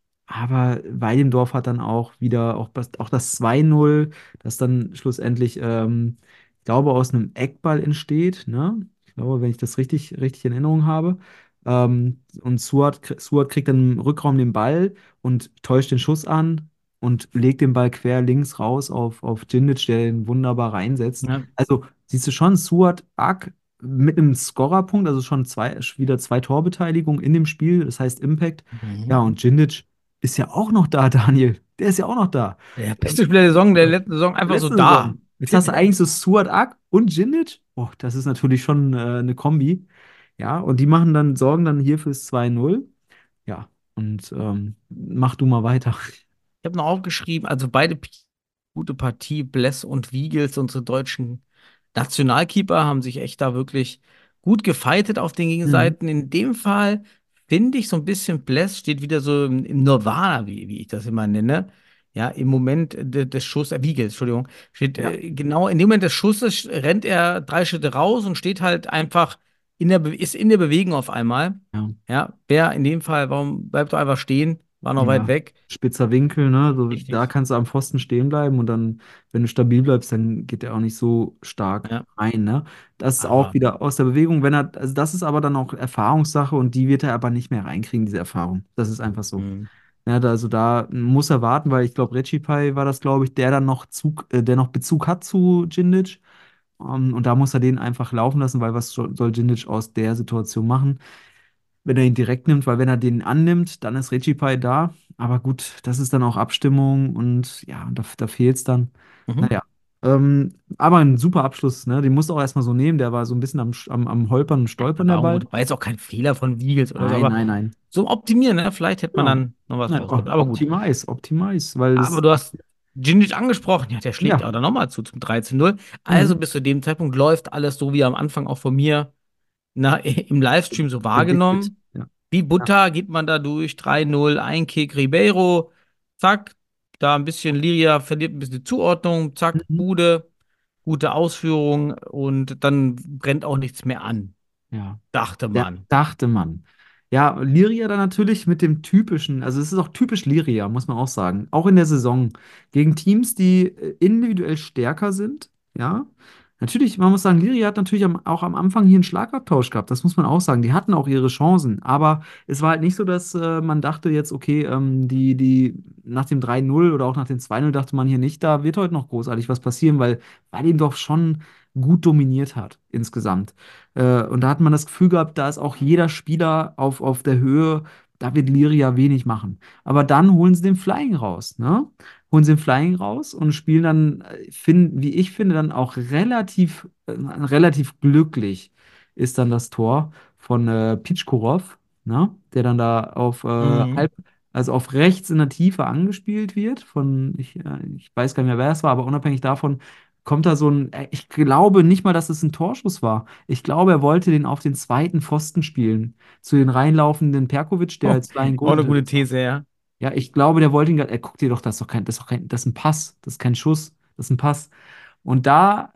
Aber Weidendorf hat dann auch wieder, auch, das- auch das zwei null, das dann schlussendlich, ähm, ich glaube, aus einem Eckball entsteht, ne? Ich glaube, wenn ich das richtig, richtig in Erinnerung habe. Ähm, und Suat, krie- Suat kriegt dann im Rückraum den Ball und täuscht den Schuss an und legt den Ball quer links raus auf, auf Djindjic, der den wunderbar reinsetzt. Ja. Also siehst du schon, Suat arg mit einem Scorerpunkt, also schon zwei, wieder zwei Torbeteiligungen in dem Spiel, das heißt Impact. Ja, Mhm. und Djindjic ist ja auch noch da, Daniel. Der ist ja auch noch da. Der beste Spieler der Saison, der letzten Saison einfach so Letzte da. Saison. Jetzt hast du eigentlich so Suat Ak und Djindjic. Oh, das ist natürlich schon äh, eine Kombi. Ja, und die machen dann, sorgen dann hier fürs zwei null. Ja, und ähm, mach du mal weiter. Ich habe noch aufgeschrieben, also beide P- gute Partie, Bless und Wiegels, unsere deutschen Nationalkeeper, haben sich echt da wirklich gut gefightet auf den Mhm. Gegenseiten. In dem Fall finde ich so ein bisschen, Bless steht wieder so im, im Nirvana, wie, wie ich das immer nenne. Ja, im Moment de, des Schusses, äh, Wiegels, Entschuldigung, steht Ja, äh, genau in dem Moment des Schusses, rennt er drei Schritte raus und steht halt einfach in der, Be- ist in der Bewegung auf einmal. ja. Ja, wer in dem Fall, warum bleibt er einfach stehen? War noch weit Ja, weg. spitzer Winkel, ne? So, da Richtig. kannst du am Pfosten stehen bleiben und dann, wenn du stabil bleibst, dann geht der auch nicht so stark Ja, rein, ne? Das ist auch aber. wieder aus der Bewegung, wenn er, also das ist aber dann auch Erfahrungssache und die wird er aber nicht mehr reinkriegen, diese Erfahrung. Das ist einfach so. Hm. Ja, da, also da muss er warten, weil ich glaube, Recipay war das, glaube ich, der dann noch Zug, äh, der noch Bezug hat zu Djindjic. Ähm, und da muss er den einfach laufen lassen, weil was soll soll Djindjic aus der Situation machen? Wenn er ihn direkt nimmt, weil wenn er den annimmt, dann ist Recipay da. Aber gut, das ist dann auch Abstimmung und ja, da, da fehlt es dann. Mhm. Naja. Ähm, aber ein super Abschluss, ne? Den musst du auch erstmal so nehmen. Der war so ein bisschen am, am, am Holpern und Stolpern, der War, Ball. gut. War jetzt auch kein Fehler von Wiegels oder so, Nein, aber nein, nein. so optimieren, ne? Vielleicht hätte man Genau. dann noch was Nein, rausgeholt. o- Aber gut. Optimize, Optimize, weil Aber das, du hast Djindjic angesprochen. Ja, der schlägt ja. aber dann nochmal zu zum drei zu null. Also Mhm. bis zu dem Zeitpunkt läuft alles so wie am Anfang auch von mir na, im Livestream so Predicted. wahrgenommen. Ja. Wie Ja. Butter geht man da durch. drei null, ein Kick, Ribeiro. Zack. Da ein bisschen Liria verliert ein bisschen die Zuordnung. Zack, Mhm. Bude. Gute Ausführung und dann brennt auch nichts mehr an, Ja. dachte Der man. dachte man. Ja, Liria dann natürlich mit dem typischen, also es ist auch typisch Liria, muss man auch sagen. Auch in der Saison. Gegen Teams, die äh, individuell stärker sind, ja. Natürlich, man muss sagen, Liria hat natürlich am, auch am Anfang hier einen Schlagabtausch gehabt, das muss man auch sagen. Die hatten auch ihre Chancen, aber es war halt nicht so, dass äh, man dachte jetzt, okay, ähm, die, die nach dem drei null oder auch nach dem zwei null dachte man hier nicht, da wird heute noch großartig was passieren, weil Weidendorf schon gut dominiert hat insgesamt. Äh, und da hat man das Gefühl gehabt, da ist auch jeder Spieler auf, auf der Höhe, da wird Liria wenig machen. Aber dann holen sie den Flying raus, ne? Holen sie den Flying raus und spielen dann, äh, find, wie ich finde, dann auch relativ, äh, relativ glücklich ist dann das Tor von äh, Pitschkorov, ne? Der dann da auf äh, Mhm. halb, also auf rechts in der Tiefe angespielt wird von, ich, äh, ich weiß gar nicht mehr, wer es war, aber unabhängig davon kommt da so ein, äh, ich glaube nicht mal, dass es ein Torschuss war. Ich glaube, er wollte den auf den zweiten Pfosten spielen. Zu den reinlaufenden Perkovic, der Oh, als Flying auch Goal eine gute unterwegs war. These, ja. Ja, ich glaube, der wollte ihn gerade, er guckt dir doch, das ist doch kein, das ist doch kein, das ist ein Pass, das ist kein Schuss, das ist ein Pass. Und da,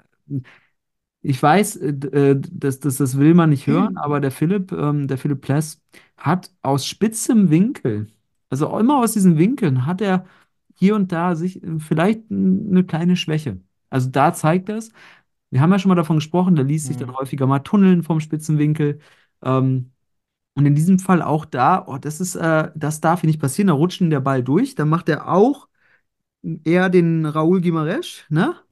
ich weiß, äh, d- äh, das, das, das will man nicht hören, aber der Philipp, ähm, der Philipp Pless hat aus spitzem Winkel, also immer aus diesen Winkeln, hat er hier und da sich äh, vielleicht n- eine kleine Schwäche. Also da zeigt das. Wir haben ja schon mal davon gesprochen, der ließ sich dann Mhm. häufiger mal tunneln vom spitzen Winkel. Ähm, und in diesem Fall auch da, oh, das ist, äh, das darf hier nicht passieren, da rutscht ihm der Ball durch, dann macht er auch eher den Raúl Guimarães, ne?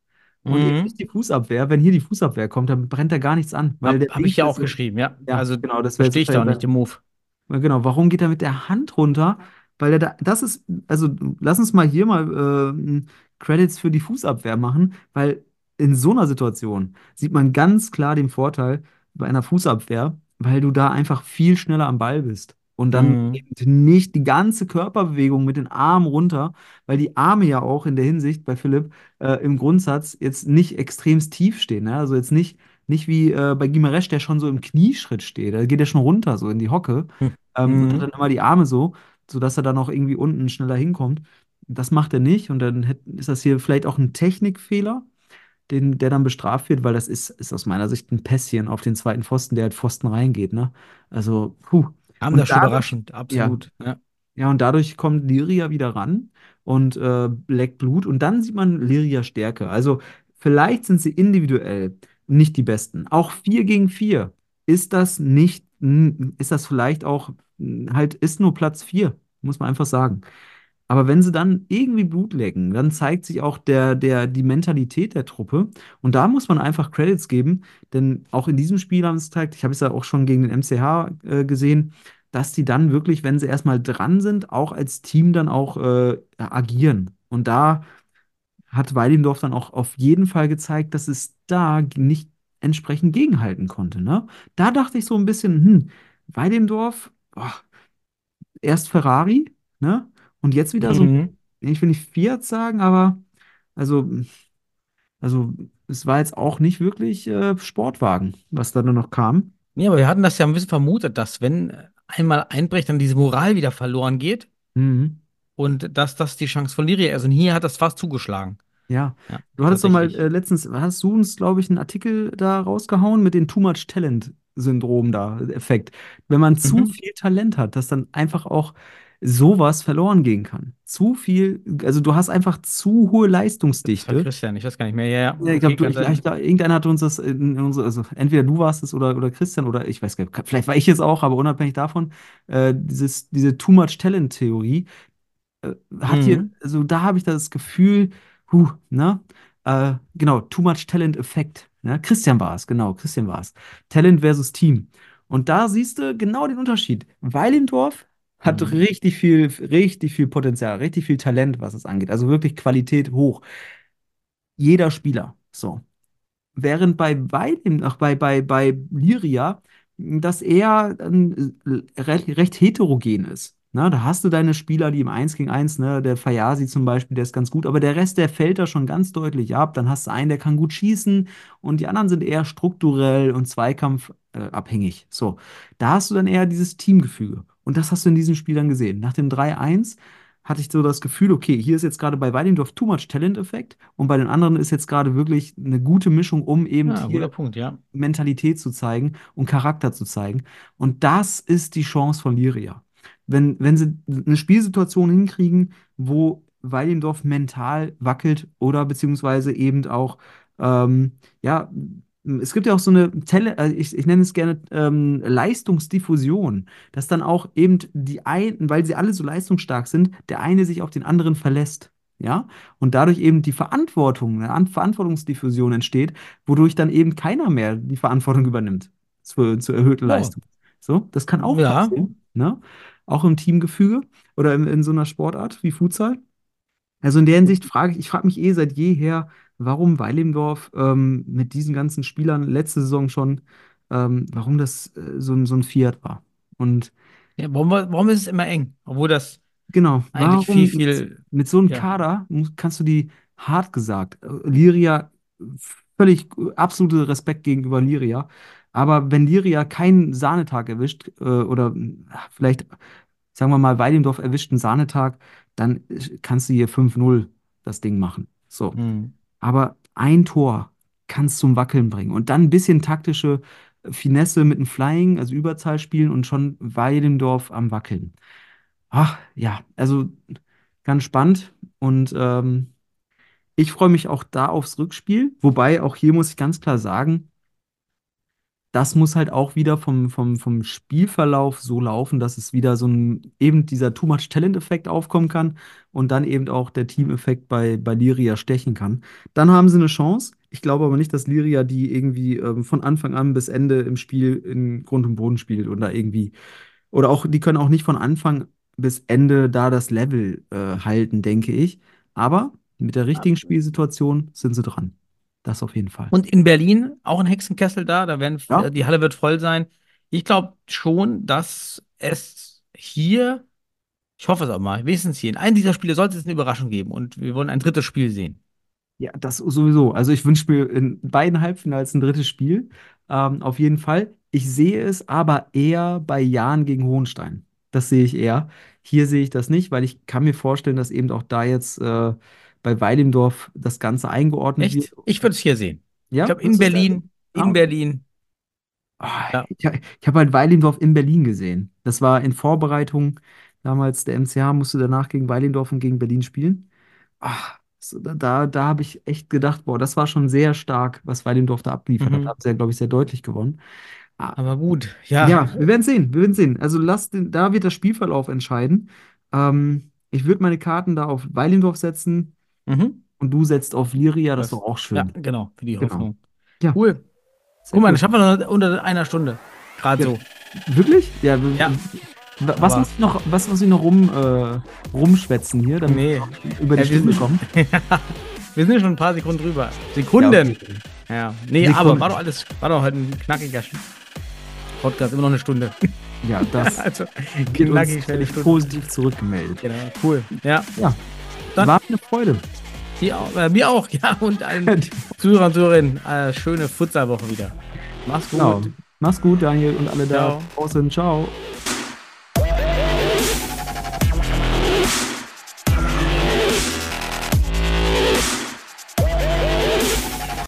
und eben Mhm. nicht die Fußabwehr. Wenn hier die Fußabwehr kommt, dann brennt da gar nichts an, weil der Hab, hab ich ja Winkel ist auch ja, geschrieben, ja. ja, Also genau, das wäre jetzt verstehe ich da auch nicht wahrscheinlich. den Move. Ja, genau, warum geht er mit der Hand runter? Weil er da, das ist, also lass uns mal hier mal äh, Credits für die Fußabwehr machen, weil in so einer Situation sieht man ganz klar den Vorteil bei einer Fußabwehr, weil du da einfach viel schneller am Ball bist und dann Mhm. eben nicht die ganze Körperbewegung mit den Armen runter, weil die Arme ja auch in der Hinsicht bei Philipp äh, im Grundsatz jetzt nicht extremst tief stehen, ne? Also jetzt nicht, nicht wie äh, bei Gimaresch, der schon so im Knieschritt steht, da geht er schon runter, so in die Hocke ähm, und hat Mhm. dann immer die Arme so, sodass er dann auch irgendwie unten schneller hinkommt. Das macht er nicht und dann hätt, ist das hier vielleicht auch ein Technikfehler, den, der dann bestraft wird, weil das ist, ist aus meiner Sicht ein Pässchen auf den zweiten Pfosten, der halt Pfosten reingeht, ne? Also, puh. Kam das Und schon dadurch, überraschend, ja, absolut. Ja. ja, und dadurch kommt Liria wieder ran und äh, leckt Blut und dann sieht man Liria Stärke. Also vielleicht sind sie individuell nicht die Besten. Auch vier gegen vier ist das nicht, n- ist das vielleicht auch n, halt, ist nur Platz vier, muss man einfach sagen. Aber wenn sie dann irgendwie Blut lecken, dann zeigt sich auch der, der, die Mentalität der Truppe. Und da muss man einfach Credits geben, denn auch in diesem Spiel haben sie es gezeigt, ich habe es ja auch schon gegen den M C H äh, gesehen, dass die dann wirklich, wenn sie erstmal dran sind, auch als Team dann auch äh, agieren. Und da hat Weilendorf dann auch auf jeden Fall gezeigt, dass es da nicht entsprechend gegenhalten konnte. Ne? Da dachte ich so ein bisschen, hm, Weilendorf, boah, erst Ferrari, ne? Und jetzt wieder so, Mhm. ich will nicht Fiat sagen, aber also, also es war jetzt auch nicht wirklich äh, Sportwagen, was da nur noch kam. Nee, aber wir hatten das ja ein bisschen vermutet, dass wenn einmal einbricht, dann diese Moral wieder verloren geht Mhm. und dass das die Chance von Liria ist. Und hier hat das fast zugeschlagen. Ja, Ja, du hattest doch mal tatsächlich. äh, letztens, hast du uns, glaube ich, einen Artikel da rausgehauen mit dem Too Much Talent Syndrom da, Effekt. Wenn man zu Mhm. viel Talent hat, dass dann einfach auch sowas verloren gehen kann. Zu viel, also du hast einfach zu hohe Das war Leistungsdichte. Christian, ich weiß gar nicht mehr. Ja, ja, Ja, ich glaube, okay, du, kann ich, ja, ich sein. glaub, irgendeiner hat uns das in unsere, also entweder du warst es oder, oder Christian oder ich weiß gar nicht, vielleicht war ich es auch, aber unabhängig davon, äh, dieses, diese Too Much Talent Theorie äh, hat hier, Mhm. also da habe ich das Gefühl, huh, ne? Äh, genau, Too Much Talent Effekt. Ne? Christian war es, genau, Christian war es. Talent versus Team. Und da siehst du genau den Unterschied. Weilendorf hat Mhm. richtig viel, richtig viel Potenzial, richtig viel Talent, was es angeht. Also wirklich Qualität hoch. Jeder Spieler. So. Während bei beiden, ach, bei, bei, bei Lyria das eher ähm, recht, recht heterogen ist. Ne? Da hast du deine Spieler, die im Eins gegen Eins, ne? Der Fayasi zum Beispiel, der ist ganz gut, aber der Rest, der fällt da schon ganz deutlich ab. Dann hast du einen, der kann gut schießen und die anderen sind eher strukturell und zweikampfabhängig. Äh, abhängig. So, da hast du dann eher dieses Teamgefüge. Und das hast du in diesem Spiel dann gesehen. Nach dem drei eins hatte ich so das Gefühl, okay, hier ist jetzt gerade bei Weidendorf too much Talent-Effekt und bei den anderen ist jetzt gerade wirklich eine gute Mischung, um eben Ja, hier guter Punkt, ja. Mentalität zu zeigen und Charakter zu zeigen. Und das ist die Chance von Liria. Wenn, wenn sie eine Spielsituation hinkriegen, wo Weidendorf mental wackelt oder beziehungsweise eben auch, ähm, ja, es gibt ja auch so eine, Tele äh, ich, ich nenne es gerne ähm, Leistungsdiffusion, dass dann auch eben die einen, weil sie alle so leistungsstark sind, der eine sich auf den anderen verlässt. Ja, und dadurch eben die Verantwortung, eine An- Verantwortungsdiffusion entsteht, wodurch dann eben keiner mehr die Verantwortung übernimmt zur, zur erhöhten Ja, Leistung. So, das kann auch ja. passieren, ne? Auch im Teamgefüge oder in, in so einer Sportart wie Futsal. Also in der Hinsicht frage ich, ich frage mich eh seit jeher, warum Weilimdorf ähm, mit diesen ganzen Spielern letzte Saison schon, ähm, warum das äh, so, ein- so ein Fiat war. Und Ja, warum, warum ist es immer eng? Obwohl das genau, eigentlich viel, warum mit, viel, mit so einem ja. Kader muss, kannst du die, hart gesagt, äh, Liria, völlig äh, absoluter Respekt gegenüber Liria, aber wenn Liria keinen Sahnetag erwischt, äh, oder äh, vielleicht, sagen wir mal, Weidendorf erwischt einen Sahnetag, dann äh, kannst du hier fünf null das Ding machen. So. Hm. Aber ein Tor kann es zum Wackeln bringen und dann ein bisschen taktische Finesse mit dem Flying, also Überzahl spielen und schon Weidendorf am Wackeln. Ach ja, also ganz spannend. Und ähm, ich freue mich auch da aufs Rückspiel. Wobei, auch hier muss ich ganz klar sagen, das muss halt auch wieder vom, vom, vom Spielverlauf so laufen, dass es wieder so ein, eben dieser Too Much Talent-Effekt aufkommen kann und dann eben auch der Team-Effekt bei, bei Liria stechen kann. Dann haben sie eine Chance. Ich glaube aber nicht, dass Liria die irgendwie ähm, von Anfang an bis Ende im Spiel in Grund und Boden spielt oder irgendwie, oder auch, die können auch nicht von Anfang bis Ende da das Level äh, halten, denke ich. Aber mit der richtigen Spielsituation sind sie dran. Das auf jeden Fall. Und in Berlin auch ein Hexenkessel da, da werden, Ja. die Halle wird voll sein. Ich glaube schon, dass es hier, ich hoffe es auch mal, wenigstens hier, in einem dieser Spiele sollte es eine Überraschung geben und wir wollen ein drittes Spiel sehen. Ja, das sowieso. Also ich wünsche mir in beiden Halbfinals ein drittes Spiel. Ähm, auf jeden Fall. Ich sehe es aber eher bei Jahn gegen Hohenstein. Das sehe ich eher. Hier sehe ich das nicht, weil ich kann mir vorstellen, dass eben auch da jetzt äh, bei Weilendorf das Ganze eingeordnet wird. Echt? Ich würde es hier sehen. Ich Ja, glaube, in würdest du es eher sehen? Berlin, Ah, in okay. Berlin. Ah, Ja. ich ich habe halt Weilendorf in Berlin gesehen. Das war in Vorbereitung. Damals der M C H musste danach gegen Weilendorf und gegen Berlin spielen. Ach, so, da, da, da habe ich echt gedacht, boah, das war schon sehr stark, was Weilendorf da abliefert hat. Da Mhm. haben sie ja, glaube ich, sehr deutlich gewonnen. Ah, Aber gut, ja. ja, wir werden sehen, wir werden sehen. Also lass den, da wird der Spielverlauf entscheiden. Ähm, ich würde meine Karten da auf Weilendorf setzen Mhm. und du setzt auf Liria, das ist doch Das, auch ja, schön. genau, für die Genau. Hoffnung. Ja, Cool. sehr Guck mal, cool. das schaffen wir noch unter einer Stunde. Gerade Ja, so. wirklich? Ja, w- Ja, w- was aber muss ich noch, was muss ich noch rum, äh, rumschwätzen hier, damit nee. wir noch über die Ja, wir Stunde sind, kommen? wir sind schon ein paar Sekunden drüber. Ja, Sekunden. okay. Ja. Nee, Sekunden. aber war doch alles, war doch heute ein knackiger Podcast, immer noch eine Stunde. Ja, das Also, wird uns knackig schnell äh, die Stunde. positiv zurückgemeldet. Genau, cool. Ja, Ja, Dann- war eine Freude. dir auch, äh, mir auch, ja, und allen Zuhörern und Zuhörerinnen, äh, schöne Futsalwoche wieder. Mach's gut. Genau. Mach's gut, Daniel, und alle da Ciao. draußen. Ciao.